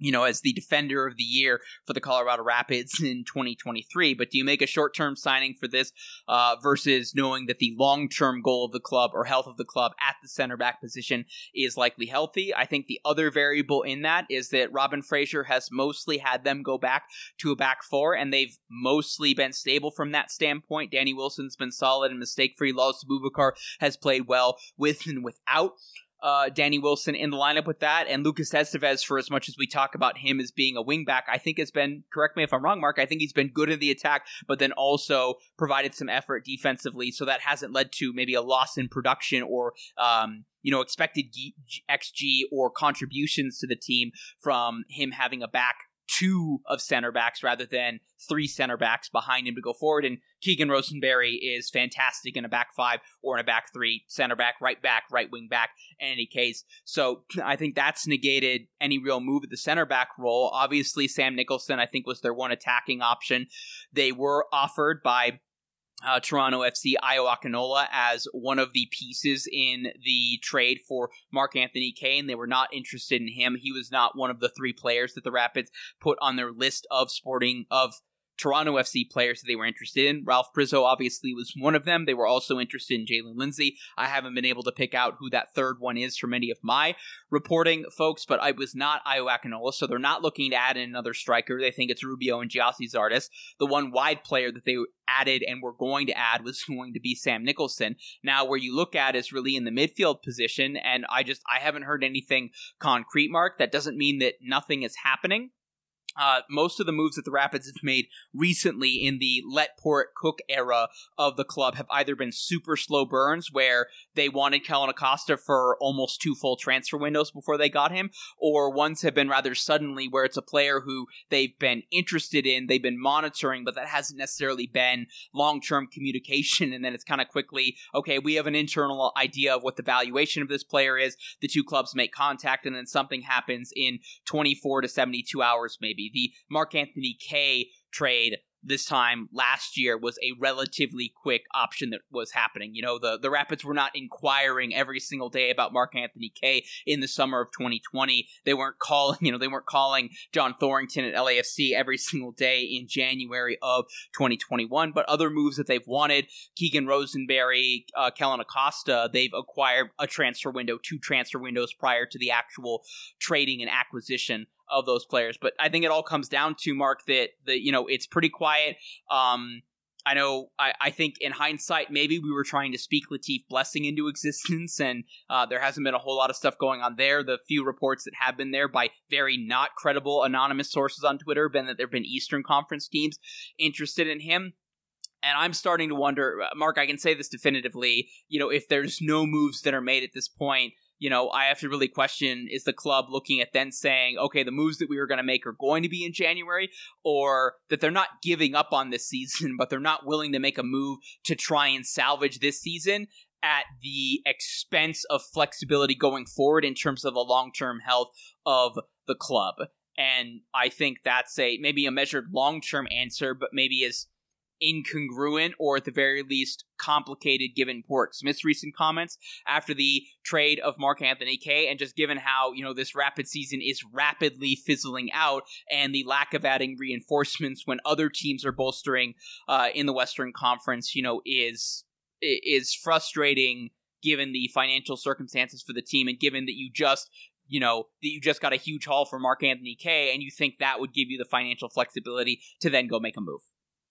you know, as the defender of the year for the Colorado Rapids in twenty twenty-three. But do you make a short-term signing for this uh, versus knowing that the long-term goal of the club or health of the club at the center back position is likely healthy? I think the other variable in that is that Robin Fraser has mostly had them go back to a back four, and they've mostly been stable from that standpoint. Danny Wilson's been solid and mistake-free. Lawless Abubakar has played well with and without Uh, Danny Wilson in the lineup with that, and Lucas Estevez, for as much as we talk about him as being a wingback, I think has been, correct me if I'm wrong, Mark, I think he's been good in the attack, but then also provided some effort defensively, so that hasn't led to maybe a loss in production or, um, you know, expected G- X G or contributions to the team from him having a back two of center backs rather than three center backs behind him to go forward. And Keegan Rosenberry is fantastic in a back five or in a back three, center back, right back, right wing back, in any case. So I think that's negated any real move at the center back role. Obviously, Sam Nicholson, I think, was their one attacking option. They were offered by Uh, Toronto F C Ayo Akinola as one of the pieces in the trade for Mark-Anthony Kaye, and they were not interested in him. He was not one of the three players that the Rapids put on their list of sporting of Toronto F C players that they were interested in. Ralph Prizzo obviously was one of them. They were also interested in Jalen Lindsay. I haven't been able to pick out who that third one is from any of my reporting folks, but I was not Ayo Akinola, so they're not looking to add in another striker. They think it's Rubio and Gyasi Zardes. The one wide player that they added and were going to add was going to be Sam Nicholson. Now, where you look at is really in the midfield position, and I just, I haven't heard anything concrete, Mark. That doesn't mean that nothing is happening. Uh, most of the moves that the Rapids have made recently in the Let Port Cook era of the club have either been super slow burns where they wanted Kellen Acosta for almost two full transfer windows before they got him, or ones have been rather suddenly where it's a player who they've been interested in, they've been monitoring, but that hasn't necessarily been long-term communication, and then it's kind of quickly, okay, we have an internal idea of what the valuation of this player is, the two clubs make contact, and then something happens in twenty-four to seventy-two hours maybe. The Mark-Anthony Kaye trade this time last year was a relatively quick option that was happening. You know, the, the Rapids were not inquiring every single day about Mark-Anthony Kaye in the summer of twenty twenty. They weren't calling, you know, they weren't calling John Thorrington at L A F C every single day in January of twenty twenty-one. But other moves that they've wanted, Keegan Rosenberry, uh, Kellen Acosta, they've acquired a transfer window, two transfer windows prior to the actual trading and acquisition of those players. But I think it all comes down to, Mark, that, that you know, it's pretty quiet. Um, I know, I, I think in hindsight, maybe we were trying to speak Latif Blessing into existence, and uh, there hasn't been a whole lot of stuff going on there. The few reports that have been there by very not credible anonymous sources on Twitter have been that there have been Eastern Conference teams interested in him. And I'm starting to wonder, Mark, I can say this definitively, you know, if there's no moves that are made at this point, you know, I have to really question, is the club looking at then saying, okay, the moves that we were going to make are going to be in January, or that they're not giving up on this season, but they're not willing to make a move to try and salvage this season at the expense of flexibility going forward in terms of the long-term health of the club. And I think that's a maybe a measured long-term answer, but maybe is incongruent or at the very least complicated given Pork Smith's recent comments after the trade of Mark-Anthony Kaye, and just given how, you know, this Rapid season is rapidly fizzling out and the lack of adding reinforcements when other teams are bolstering uh, in the Western Conference, you know, is is frustrating given the financial circumstances for the team, and given that you just you know, that you just got a huge haul for Mark-Anthony Kaye, and you think that would give you the financial flexibility to then go make a move.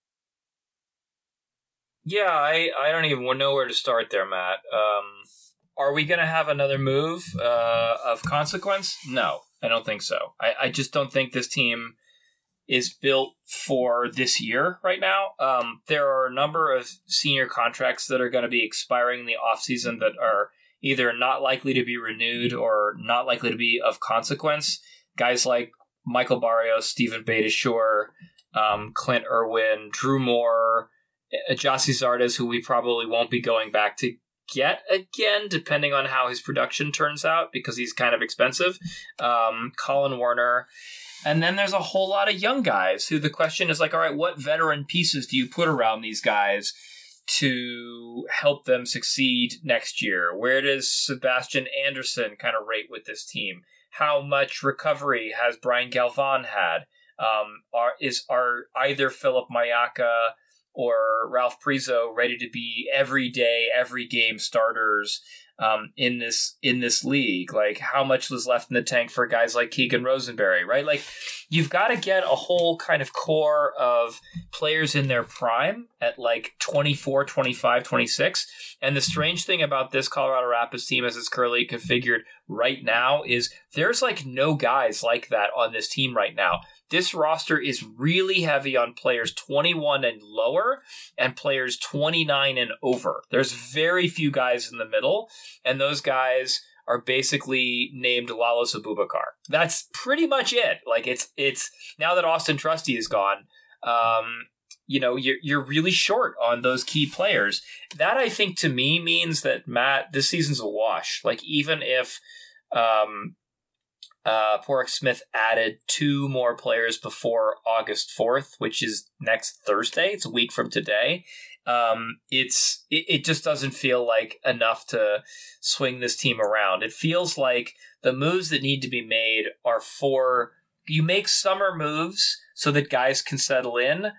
Yeah, I, I don't even know where to start there, Matt. Um, are we going to have another move uh, of consequence? No, I don't think so. I, I just don't think this team is built for this year right now. Um, there are a number of senior contracts that are going to be expiring in the offseason that are either not likely to be renewed or not likely to be of consequence. Guys like Michael Barrios, Stephen Beitashour, um, Clint Irwin, Drew Moore, Gyasi Zardes, who we probably won't be going back to get again, depending on how his production turns out, because he's kind of expensive. Um, Colin Werner. And then there's a whole lot of young guys who the question is like, all right, what veteran pieces do you put around these guys to help them succeed next year? Where does Sebastian Anderson kind of rate with this team? how much recovery has Brian Galvan had? Um, are is are either Philip Mayaka or Ralph Priso ready to be every day, every game starters um, in this in this league? Like, how much was left in the tank for guys like Keegan Rosenberry, right? Like, you've got to get a whole kind of core of players in their prime at like twenty-four, twenty-five, twenty-six. And the strange thing about this Colorado Rapids team as it's currently configured right now is there's like no guys like that on this team right now. This roster is really heavy on players twenty-one and lower and players twenty-nine and over. There's very few guys in the middle, and those guys are basically named Lalas Abubakar. That's pretty much it. Like, it's it's now that Austin Trusty is gone, um, you know, you're you're really short on those key players. That, I think, to me means that, Matt, this season's a wash. Like, even if um, uh, Porrick Smith added two more players before August fourth, which is next Thursday, it's a week from today, um, it's it, it just doesn't feel like enough to swing this team around. It feels like the moves that need to be made are for, you make summer moves so that guys can settle in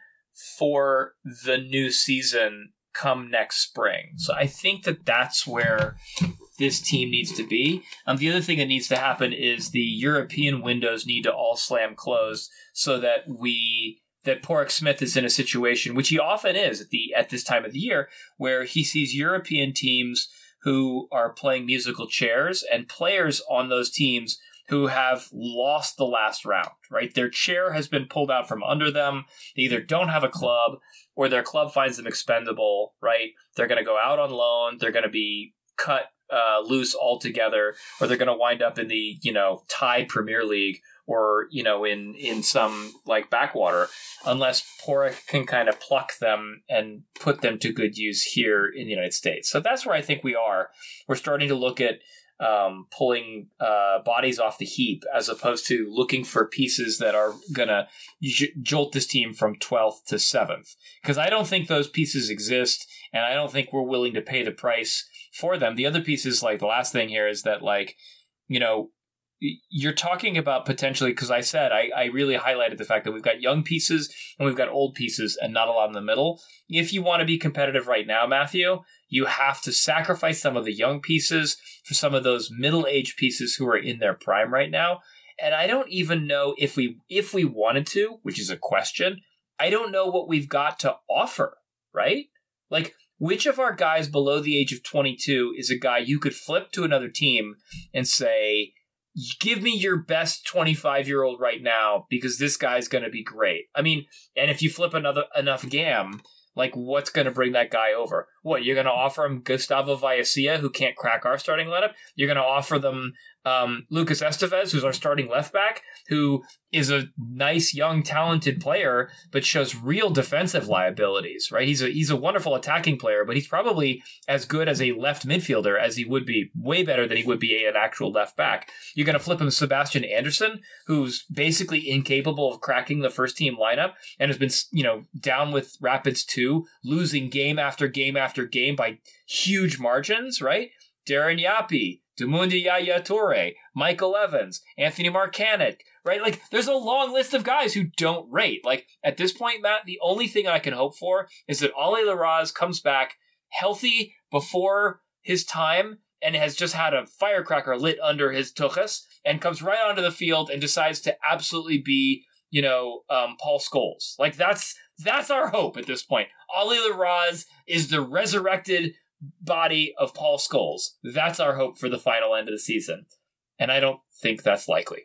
for the new season come next spring. So I think that that's where this team needs to be. Um, the other thing that needs to happen is the European windows need to all slam closed so that we that Porrick Smith is in a situation, which he often is at the at this time of the year, where he sees European teams who are playing musical chairs and players on those teams who have lost the last round, right? Their chair has been pulled out from under them. They either don't have a club or their club finds them expendable, right? They're going to go out on loan. They're going to be cut uh, loose altogether, or they're going to wind up in the, you know, Thai Premier League or, you know, in, in some like backwater, unless Porrick can kind of pluck them and put them to good use here in the United States. So that's where I think we are. We're starting to look at Um, pulling uh, bodies off the heap as opposed to looking for pieces that are going to j- jolt this team from twelfth to seventh. Because I don't think those pieces exist, and I don't think we're willing to pay the price for them. The other piece is, like, the last thing here is that, like, you know, you're talking about potentially, because I said, I, I really highlighted the fact that we've got young pieces and we've got old pieces and not a lot in the middle. If you want to be competitive right now, Matthew, you have to sacrifice some of the young pieces for some of those middle-aged pieces who are in their prime right now. And I don't even know if we if we wanted to, which is a question, I don't know what we've got to offer, right? Like, which of our guys below the age of twenty-two is a guy you could flip to another team and say, give me your best twenty-five-year-old right now because this guy's going to be great. I mean, and if you flip another enough gam, like, what's going to bring that guy over? What, you're going to offer him Gustavo Vallecilla, who can't crack our starting lineup? You're going to offer them um, Lucas Estevez, who's our starting left back, who is a nice, young, talented player, but shows real defensive liabilities, right? He's a he's a wonderful attacking player, but he's probably as good as a left midfielder as he would be, way better than he would be an actual left back. You're going to flip him Sebastian Anderson, who's basically incapable of cracking the first team lineup and has been, you know, down with Rapids two, losing game after game after game by huge margins, right? Darren Yapi, Damundi Yaya Toure, Michael Evans, Anthony Marcanic, right? Like, there's a long list of guys who don't rate. Like, at this point, Matt, the only thing I can hope for is that Ale Larraz comes back healthy before his time and has just had a firecracker lit under his tuchus and comes right onto the field and decides to absolutely be, you know, um, Paul Scholes. Like, that's that's our hope at this point. Ale Larraz is the resurrected body of Paul Scholes. That's our hope for the final end of the season. And I don't think that's likely.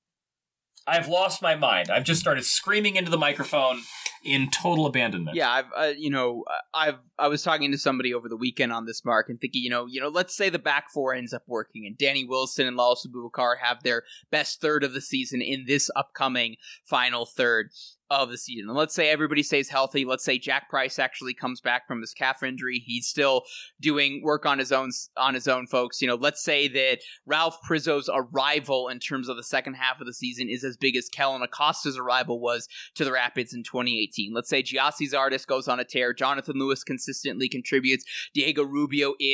I've lost my mind. I've just started screaming into the microphone in total abandonment. Yeah, I've uh, you know, I've I was talking to somebody over the weekend on this, Mark, and thinking, you know, you know, let's say the back four ends up working, and Danny Wilson and Lalas Abubakar have their best third of the season in this upcoming final third of the season. And let's say everybody stays healthy. Let's say Jack Price actually comes back from his calf injury. He's still doing work on his own, on his own, folks. You know, let's say that Ralph Priso's arrival in terms of the second half of the season is as big as Kellen Acosta's arrival was to the Rapids in twenty eighteen. Let's say Giassi Zardes goes on a tear. Jonathan Lewis consistently contributes. Diego Rubio is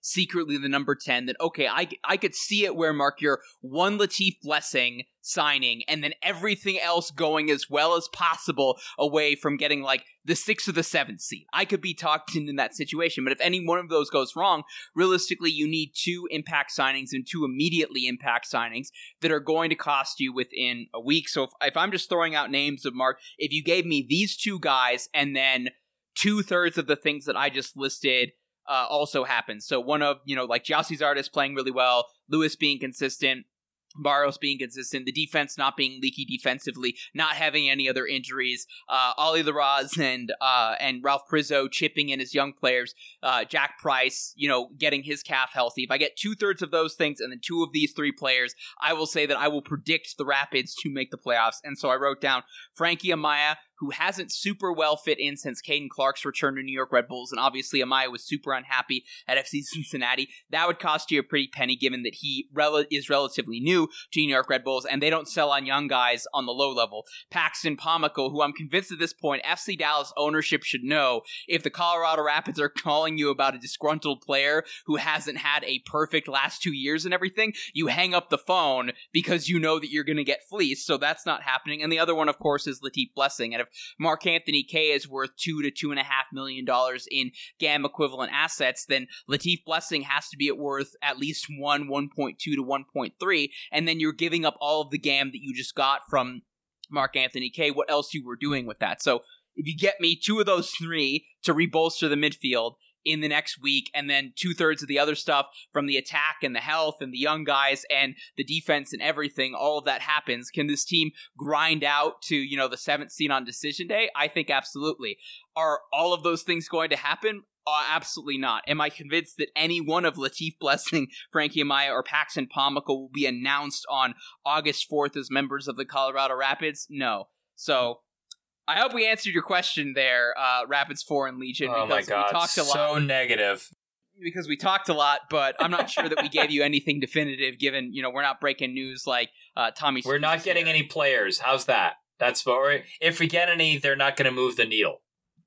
secretly the number ten, then okay, I, I could see it where, Mark, you're one Latif Blessing signing and then everything else going as well as possible away from getting like the sixth or the seventh seed. I could be talked into that situation, but if any one of those goes wrong, realistically, you need two impact signings and two immediately impact signings that are going to cost you within a week. So if, if I'm just throwing out names of Mark, if you gave me these two guys and then two-thirds of the things that I just listed uh, also happen. So one of, you know, like Gyasi Zardes playing really well, Lewis being consistent, Barros being consistent, the defense not being leaky defensively, not having any other injuries, uh, Ollie Larraz and uh, and Ralph Prizzo chipping in as young players, uh, Jack Price, you know, getting his calf healthy. If I get two-thirds of those things and then two of these three players, I will say that I will predict the Rapids to make the playoffs. And so I wrote down Frankie Amaya, who hasn't super well fit in since Caden Clark's return to New York Red Bulls, and obviously Amaya was super unhappy at F C Cincinnati. That would cost you a pretty penny, given that he rel- is relatively new to New York Red Bulls, and they don't sell on young guys on the low level. Paxton Pomykal, who I'm convinced at this point F C Dallas ownership should know, if the Colorado Rapids are calling you about a disgruntled player who hasn't had a perfect last two years and everything, you hang up the phone because you know that you're going to get fleeced, so that's not happening. And the other one, of course, is Latif Blessing, and if Mark Anthony Kaye is worth two to two and a half million dollars in G A M equivalent assets, then Latif Blessing has to be at worth at least one, one point two to one point three, and then you're giving up all of the G A M that you just got from Mark Anthony Kaye. What else you were doing with that? So if you get me two of those three to rebolster the midfield in the next week, and then two-thirds of the other stuff from the attack and the health and the young guys and the defense and everything, all of that happens. Can this team grind out to, you know, the seventh seed on decision day? I think absolutely. Are all of those things going to happen? Uh, absolutely not. Am I convinced that any one of Latif Blessing, Frankie Amaya, or Paxton Pomykal will be announced on August fourth as members of the Colorado Rapids? No. So I hope we answered your question there, uh, Rapids Foreign Legion. Oh my god, we talked a so lot, negative. Because we talked a lot, but I'm not sure that we gave you anything definitive, given, you know, we're not breaking news like uh, Tommy. We're not getting any players. How's that? That's what we're, if we get any, they're not going to move the needle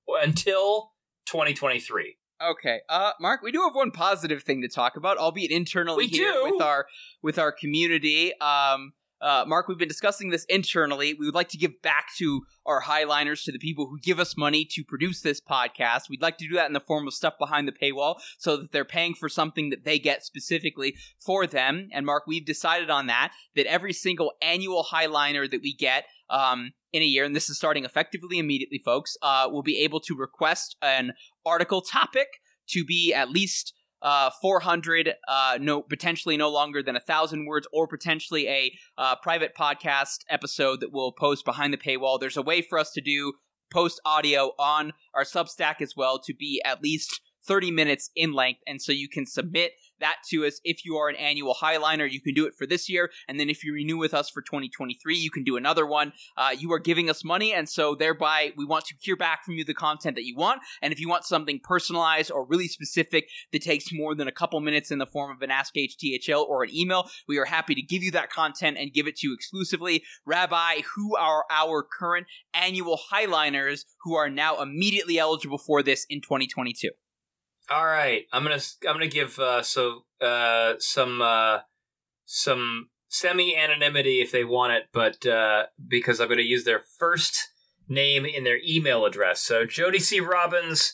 until twenty twenty-three. Okay, uh, Mark, we do have one positive thing to talk about, albeit internally we here do. with our with our community. Um, Uh, Mark, we've been discussing this internally. We would like to give back to our Highliners, to the people who give us money to produce this podcast. We'd like to do that in the form of stuff behind the paywall so that they're paying for something that they get specifically for them. And Mark, we've decided on that, that every single annual Highliner that we get um, in a year, and this is starting effectively immediately, folks, uh, will be able to request an article topic to be at least Uh, four hundred, uh, no, potentially no longer than a thousand words, or potentially a uh, private podcast episode that we'll post behind the paywall. There's a way for us to do post audio on our Substack as well to be at least thirty minutes in length, and so you can submit that to us. If you are an annual Highliner, you can do it for this year, and then if you renew with us for twenty twenty-three, you can do another one. Uh, you are giving us money, and so thereby we want to hear back from you the content that you want, and if you want something personalized or really specific that takes more than a couple minutes in the form of an Ask H T H L or an email, we are happy to give you that content and give it to you exclusively. Rabbi, who are our current annual Highliners who are now immediately eligible for this in twenty twenty-two? All right, I'm gonna I'm gonna give uh, so uh, some uh, some semi anonymity if they want it, but uh, because I'm gonna use their first name in their email address. So Jody C. Robbins,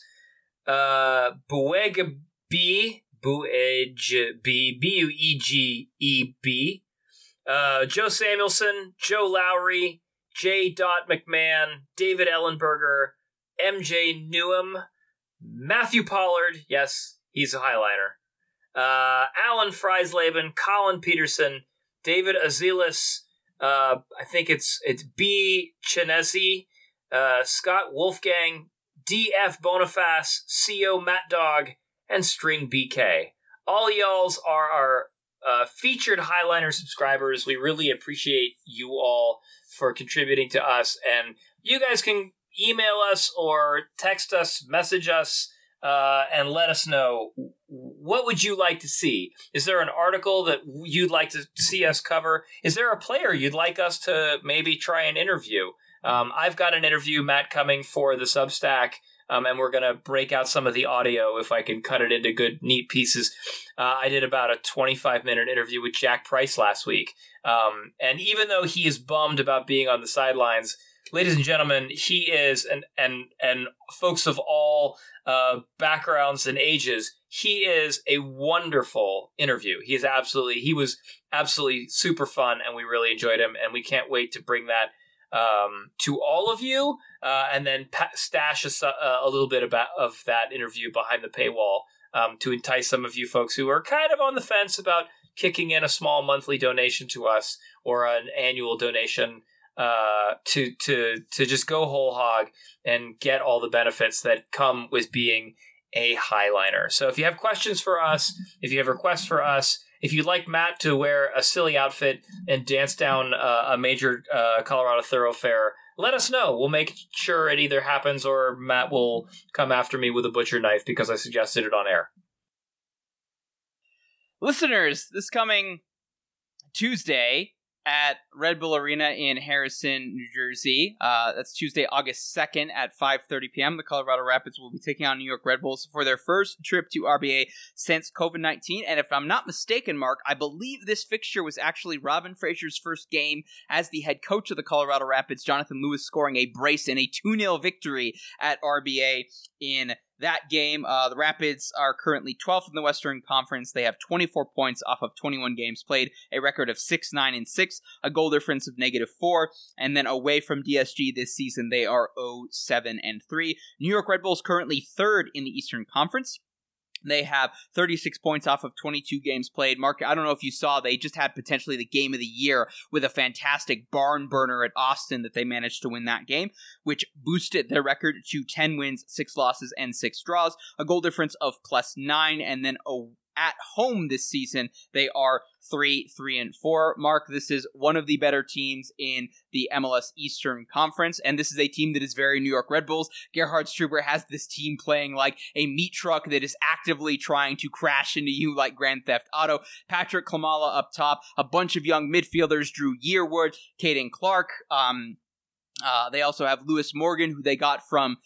uh, Bueg B, Bueg B, B U E G E B, uh, Joe Samuelson, Joe Lowry, J. Dot McMahon, David Ellenberger, M J Newham, Matthew Pollard, yes, he's a Highliner. Uh, Alan Freisleben, Colin Peterson, David Azilis, uh, I think it's it's B. Chinesi, uh, Scott Wolfgang, D F Boniface, C O Matt Dog, and String B K. All y'alls are our uh, featured Highliner subscribers. We really appreciate you all for contributing to us, and you guys can email us or text us, message us, uh, and let us know, what would you like to see? Is there an article that you'd like to see us cover? Is there a player you'd like us to maybe try and interview? Um, I've got an interview, Matt, coming for the Substack Um, and we're going to break out some of the audio if I can cut it into good, neat pieces. Uh, I did about a twenty-five minute interview with Jack Price last week. Um, and even though he is bummed about being on the sidelines, ladies and gentlemen, he is, and and and folks of all uh, backgrounds and ages, he is a wonderful interview. He is absolutely, he was absolutely super fun, and we really enjoyed him, and we can't wait to bring that um, to all of you, uh, and then pa- stash a, a little bit about of that interview behind the paywall um, to entice some of you folks who are kind of on the fence about kicking in a small monthly donation to us or an annual donation uh, to to to just go whole hog and get all the benefits that come with being a Highliner. So if you have questions for us, if you have requests for us, if you'd like Matt to wear a silly outfit and dance down uh, a major uh, Colorado thoroughfare, let us know. We'll make sure it either happens or Matt will come after me with a butcher knife because I suggested it on air. Listeners, this coming Tuesday at Red Bull Arena in Harrison, New Jersey. Uh, that's Tuesday, August second at five thirty p.m. The Colorado Rapids will be taking on New York Red Bulls for their first trip to R B A since covid nineteen. And if I'm not mistaken, Mark, I believe this fixture was actually Robin Fraser's first game as the head coach of the Colorado Rapids, Jonathan Lewis scoring a brace in a two nil victory at R B A in that game. Uh, the Rapids are currently twelfth in the Western Conference. They have twenty-four points off of twenty-one games played, a record of six nine and six, a goal difference of negative four, and then away from D S G this season, they are oh seven and three. New York Red Bulls currently third in the Eastern Conference. They have thirty-six points off of twenty-two games played. Mark, I don't know if you saw, they just had potentially the game of the year with a fantastic barn burner at Austin that they managed to win that game, which boosted their record to ten wins, six losses, and six draws, a goal difference of plus nine, and then a at home this season, they are three, three, and four. Mark, this is one of the better teams in the M L S Eastern Conference, and this is a team that is very New York Red Bulls. Gerhard Struber has this team playing like a meat truck that is actively trying to crash into you like Grand Theft Auto. Patrick Klimala up top, a bunch of young midfielders, Drew Yearwood, Caden Clark. Um, uh, they also have Lewis Morgan, who they got from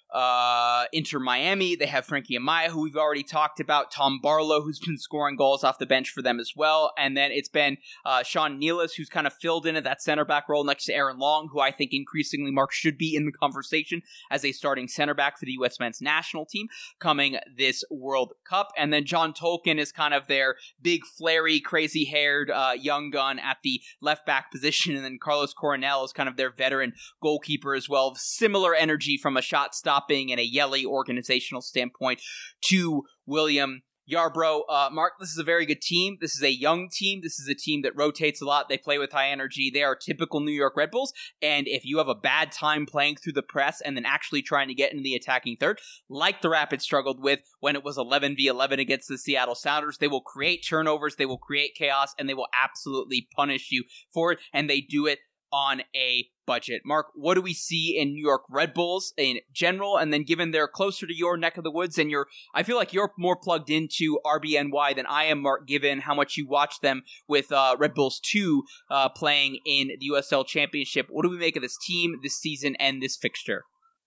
Uh, Inter Miami. They have Frankie Amaya, who we've already talked about, Tom Barlow, who's been scoring goals off the bench for them as well, and then it's been uh, Sean Nealis, who's kind of filled in at that center back role next to Aaron Long, who I think increasingly, Mark, should be in the conversation as a starting center back for the U S men's national team coming this World Cup, and then John Tolkien is kind of their big, flary, crazy-haired uh, young gun at the left back position, and then Carlos Coronel is kind of their veteran goalkeeper as well, similar energy from a shot stop and a Yelly organizational standpoint to William Yarbrough. Uh, Mark, this is a very good team. This is a young team. This is a team that rotates a lot. They play with high energy. They are typical New York Red Bulls. And if you have a bad time playing through the press and then actually trying to get into the attacking third, like the Rapids struggled with when it was eleven v eleven against the Seattle Sounders, they will create turnovers, they will create chaos, and they will absolutely punish you for it. And they do it on a budget. Mark, what do we see in New York Red Bulls in general? And then given they're closer to your neck of the woods and you're, I feel like you're more plugged into R B N Y than I am, Mark, given how much you watch them with uh, Red Bulls two uh, playing in the U S L Championship. What do we make of this team, this season, and this fixture?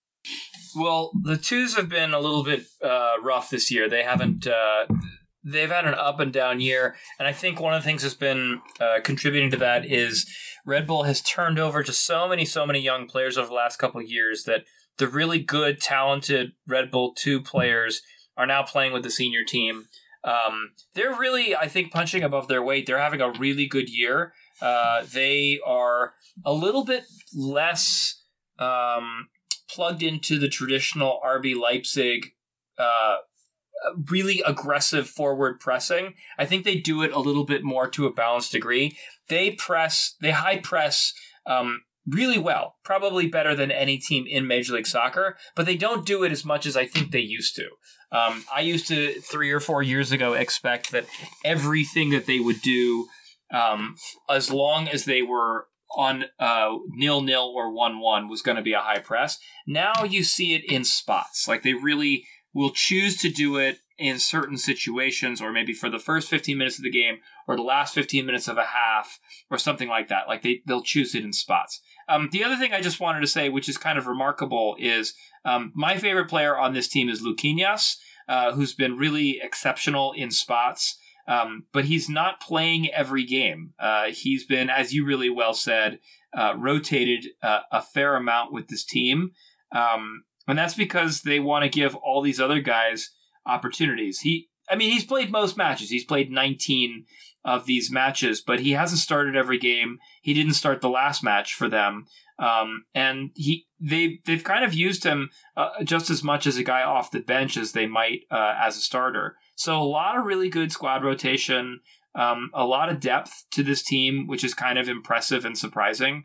Well, the twos have been a little bit uh, rough this year. They haven't... Uh, They've had an up and down year, and I think one of the things that's been uh, contributing to that is Red Bull has turned over to so many, so many young players over the last couple of years that the really good, talented Red Bull two players are now playing with the senior team. Um, they're really, I think, punching above their weight. They're having a really good year. Uh, they are a little bit less um, plugged into the traditional R B Leipzig uh really aggressive forward pressing. I think they do it a little bit more to a balanced degree. They press, they high press um, really well, probably better than any team in Major League Soccer, but they don't do it as much as I think they used to. Um, I used to, three or four years ago, expect that everything that they would do, um, as long as they were on uh, nil-nil or one-one, was going to be a high press. Now you see it in spots. Like they really will choose to do it in certain situations, or maybe for the first fifteen minutes of the game, or the last fifteen minutes of a half, or something like that. Like they, they'll choose it in spots. Um, the other thing I just wanted to say, which is kind of remarkable, is Um, my favorite player on this team is Luquinhas, uh, who's been really exceptional in spots, um, but he's not playing every game. Uh, he's been, as you really well said, uh, rotated uh, a fair amount with this team, um, and that's because they want to give all these other guys opportunities. He, I mean, he's played most matches. He's played nineteen of these matches, but he hasn't started every game. He didn't start the last match for them. Um, and he they they've kind of used him uh, just as much as a guy off the bench as they might uh, as a starter. So a lot of really good squad rotation, um, a lot of depth to this team, which is kind of impressive and surprising.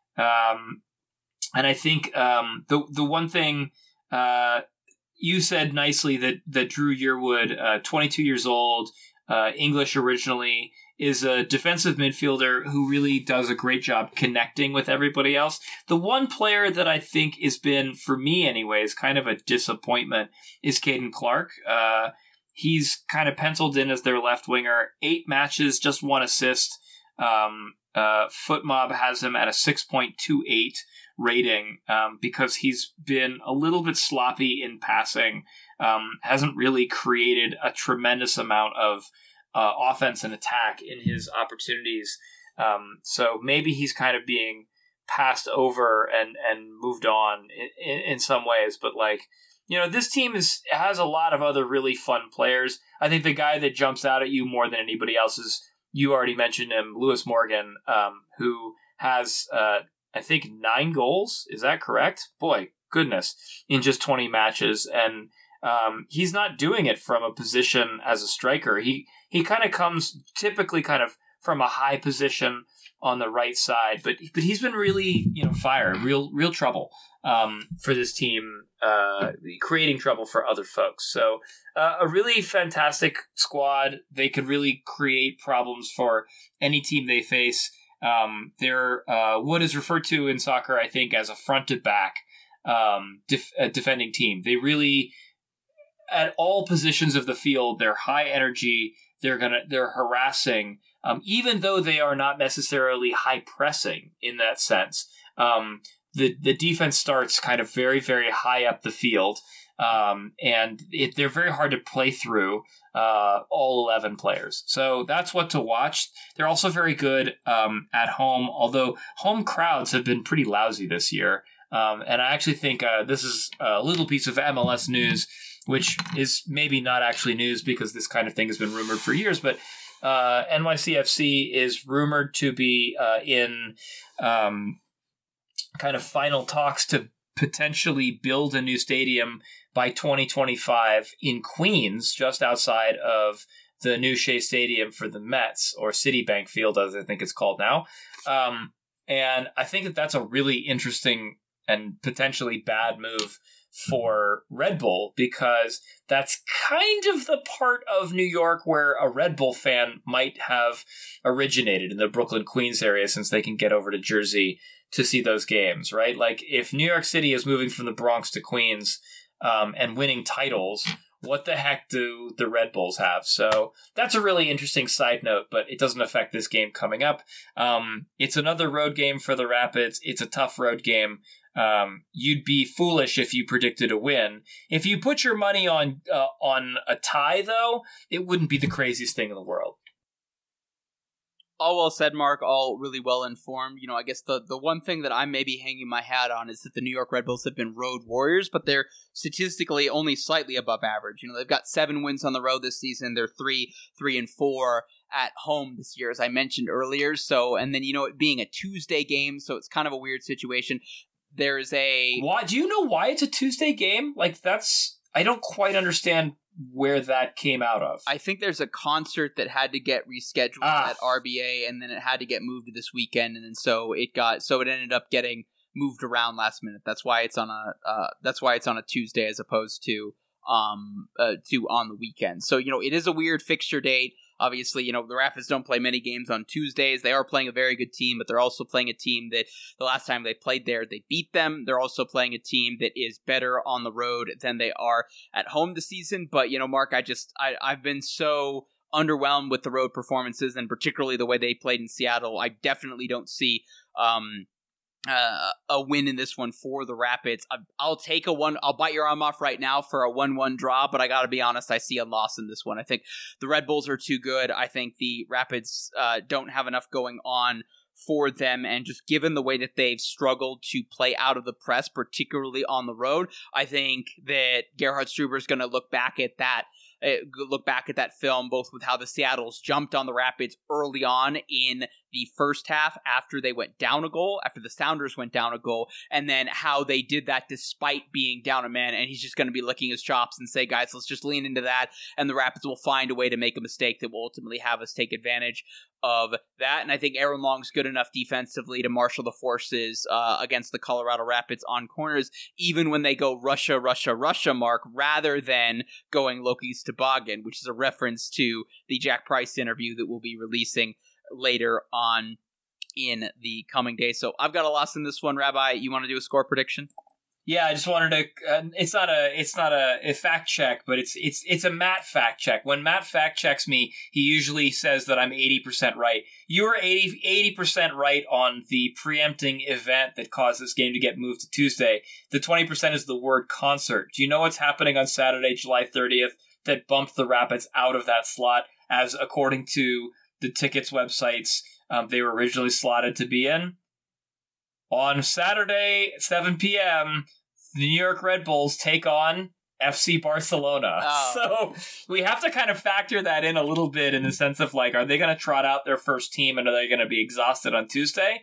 Um, and I think um, the the one thing uh, you said nicely that that Drew Yearwood, uh, twenty-two years old, uh, English originally, is a defensive midfielder who really does a great job connecting with everybody else. The one player that I think has been, for me anyways, kind of a disappointment is Caden Clark. Uh, he's kind of penciled in as their left winger. Eight matches, just one assist. Um, uh, FootMob has him at a six point two eight rating um, because he's been a little bit sloppy in passing, um, hasn't really created a tremendous amount of Uh, offense and attack in his opportunities. Um, so maybe he's kind of being passed over and, and moved on in, in, in some ways. But, like, you know, this team is has a lot of other really fun players. I think the guy that jumps out at you more than anybody else is, you already mentioned him, Lewis Morgan, um, who has, uh, I think, nine goals. Is that correct? Boy, goodness, in just twenty matches. And um, he's not doing it from a position as a striker. He He kind of comes typically kind of from a high position on the right side, but but he's been really, you know, fire, real real trouble um, for this team, uh, creating trouble for other folks. So uh, a really fantastic squad. They could really create problems for any team they face. Um, they're uh, what is referred to in soccer, I think, as a front to back um, def- uh, defending team. They really, at all positions of the field, they're high energy. They're gonna they're harassing, um, even though they are not necessarily high pressing in that sense. Um, the the defense starts kind of very very high up the field, um, and it, they're very hard to play through uh, all eleven players. So that's what to watch. They're also very good um, at home, although home crowds have been pretty lousy this year. Um, and I actually think uh, this is a little piece of M L S news, which is maybe not actually news because this kind of thing has been rumored for years, but uh, N Y C F C is rumored to be uh, in um, kind of final talks to potentially build a new stadium by twenty twenty-five in Queens, just outside of the new Shea Stadium for the Mets, or Citibank Field, as I think it's called now. Um, and I think that that's a really interesting and potentially bad move for Red Bull, because that's kind of the part of New York where a Red Bull fan might have originated, in the Brooklyn, Queens area, since they can get over to Jersey to see those games, right? Like, if New York City is moving from the Bronx to Queens um, and winning titles, what the heck do the Red Bulls have? So that's a really interesting side note, but it doesn't affect this game coming up. Um, it's another road game for the Rapids. It's a tough road game. Um, you'd be foolish if you predicted a win. If you put your money on uh, on a tie, though, it wouldn't be the craziest thing in the world. All well said, Mark. All really well informed. You know, I guess the, the one thing that I'm maybe hanging my hat on is that the New York Red Bulls have been road warriors, but they're statistically only slightly above average. You know, they've got seven wins on the road this season. They're three, three and four at home this year, as I mentioned earlier. So, and then, you know, it being a Tuesday game, so it's kind of a weird situation. There's a... Why? Do you know why it's a Tuesday game? Like, that's... I don't quite understand where that came out of. I think there's a concert that had to get rescheduled ah. at R B A, and then it had to get moved to this weekend, and then so it got... So it ended up getting moved around last minute. That's why it's on a... Uh, that's why it's on a Tuesday as opposed to um uh, to on the weekend. So, you know, it is a weird fixture date. Obviously, you know, the Rapids don't play many games on Tuesdays. They are playing a very good team, but they're also playing a team that the last time they played there, they beat them. They're also playing a team that is better on the road than they are at home this season. But, you know, Mark, I just, I, I've been so underwhelmed with the road performances, and particularly the way they played in Seattle. I definitely don't see, um, uh, a win in this one for the Rapids. I, I'll take a one. I'll bite your arm off right now for a one one draw, but I got to be honest, I see a loss in this one. I think the Red Bulls are too good. I think the Rapids uh, don't have enough going on for them, and just given the way that they've struggled to play out of the press, particularly on the road, I think that Gerhard Struber is going to look back at that uh, look back at that film, both with how the Seattles jumped on the Rapids early on in the first half after they went down a goal, after the Sounders went down a goal, and then how they did that despite being down a man, and he's just going to be licking his chops and say, guys, let's just lean into that, and the Rapids will find a way to make a mistake that will ultimately have us take advantage of that. And I think Aaron Long's good enough defensively to marshal the forces uh, against the Colorado Rapids on corners, even when they go Russia, Russia, Russia, Mark, rather than going Loki's Toboggan, which is a reference to the Jack Price interview that we'll be releasing later on in the coming days. So I've got a loss in this one. Rabbi, you want to do a score prediction? Yeah, I just wanted to. Uh, it's not a. It's not a, a fact check, but it's it's it's a Matt fact check. When Matt fact checks me, he usually says that I'm eighty percent right. You were eighty percent right on the preempting event that caused this game to get moved to Tuesday. The twenty percent is the word concert. Do you know what's happening on Saturday, July thirtieth, that bumped the Rapids out of that slot? As according to the tickets websites, um, they were originally slotted to be in. On Saturday, seven p.m., the New York Red Bulls take on F C Barcelona. Oh. So we have to kind of factor that in a little bit in the sense of, like, are they going to trot out their first team and are they going to be exhausted on Tuesday?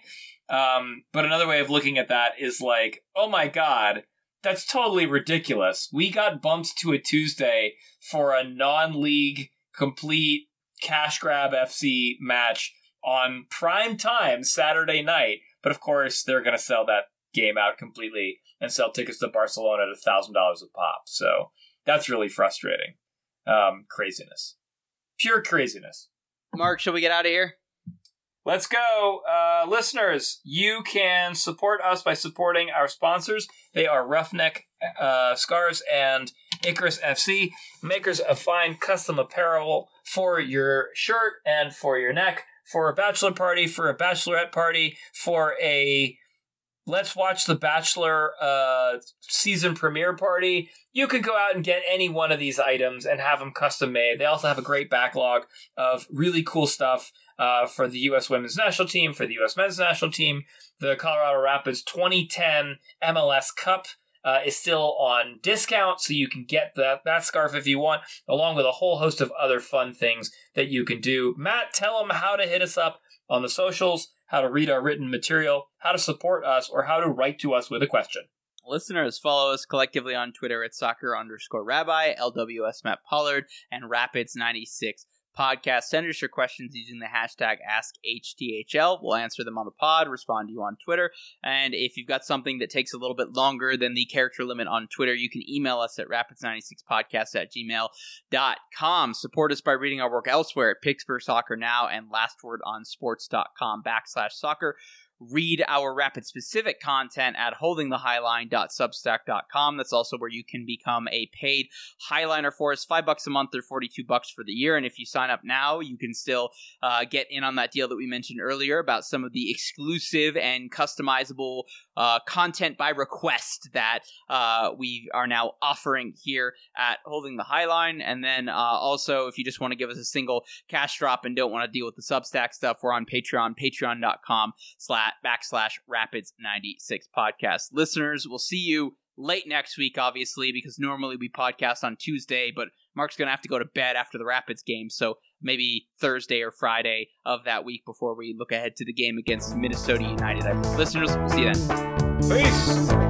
Um, but another way of looking at that is like, oh my God, that's totally ridiculous. We got bumped to a Tuesday for a non-league complete cash grab F C match on prime time Saturday night. But of course, they're going to sell that game out completely and sell tickets to Barcelona at one thousand dollars a pop. So that's really frustrating. Um, craziness. Pure craziness. Mark, shall we get out of here? Let's go. Uh, listeners, you can support us by supporting our sponsors. They are Roughneck uh, Scarves and Icarus F C, makers of fine custom apparel for your shirt and for your neck, for a bachelor party, for a bachelorette party, for a Let's Watch the Bachelor uh, season premiere party. You can go out and get any one of these items and have them custom made. They also have a great backlog of really cool stuff uh, for the U S women's national team, for the U S men's national team. The Colorado Rapids twenty ten M L S Cup Uh, is still on discount, so you can get that, that scarf if you want, along with a whole host of other fun things that you can do. Matt, tell them how to hit us up on the socials, how to read our written material, how to support us, or how to write to us with a question. Listeners, follow us collectively on Twitter at soccer underscore rabbi, L W S Matt Pollard, and Rapids ninety-six podcast. Send us your questions using the hashtag Ask H T H L. We'll answer them on the pod, respond to you on Twitter. And if you've got something that takes a little bit longer than the character limit on Twitter, you can email us at rapids ninety-six podcast at gmail dot com. Support us by reading our work elsewhere at Pittsburgh Soccer Now and lastwordonsports.com backslash soccer. Read our Rapid-specific content at holding the highline dot substack dot com. That's also where you can become a paid Highliner for us. Five bucks a month or forty-two bucks for the year. And if you sign up now, you can still uh, get in on that deal that we mentioned earlier about some of the exclusive and customizable uh, content by request that uh, we are now offering here at Holding the Highline. And then uh, also, if you just want to give us a single cash drop and don't want to deal with the Substack stuff, we're on Patreon, patreon.com slash backslash Rapids ninety-six podcast. Listeners, we'll see you late next week, obviously, because normally we podcast on Tuesday, but Mark's going to have to go to bed after the Rapids game, so maybe Thursday or Friday of that week before we look ahead to the game against Minnesota United. Listeners, we'll see you then. Peace!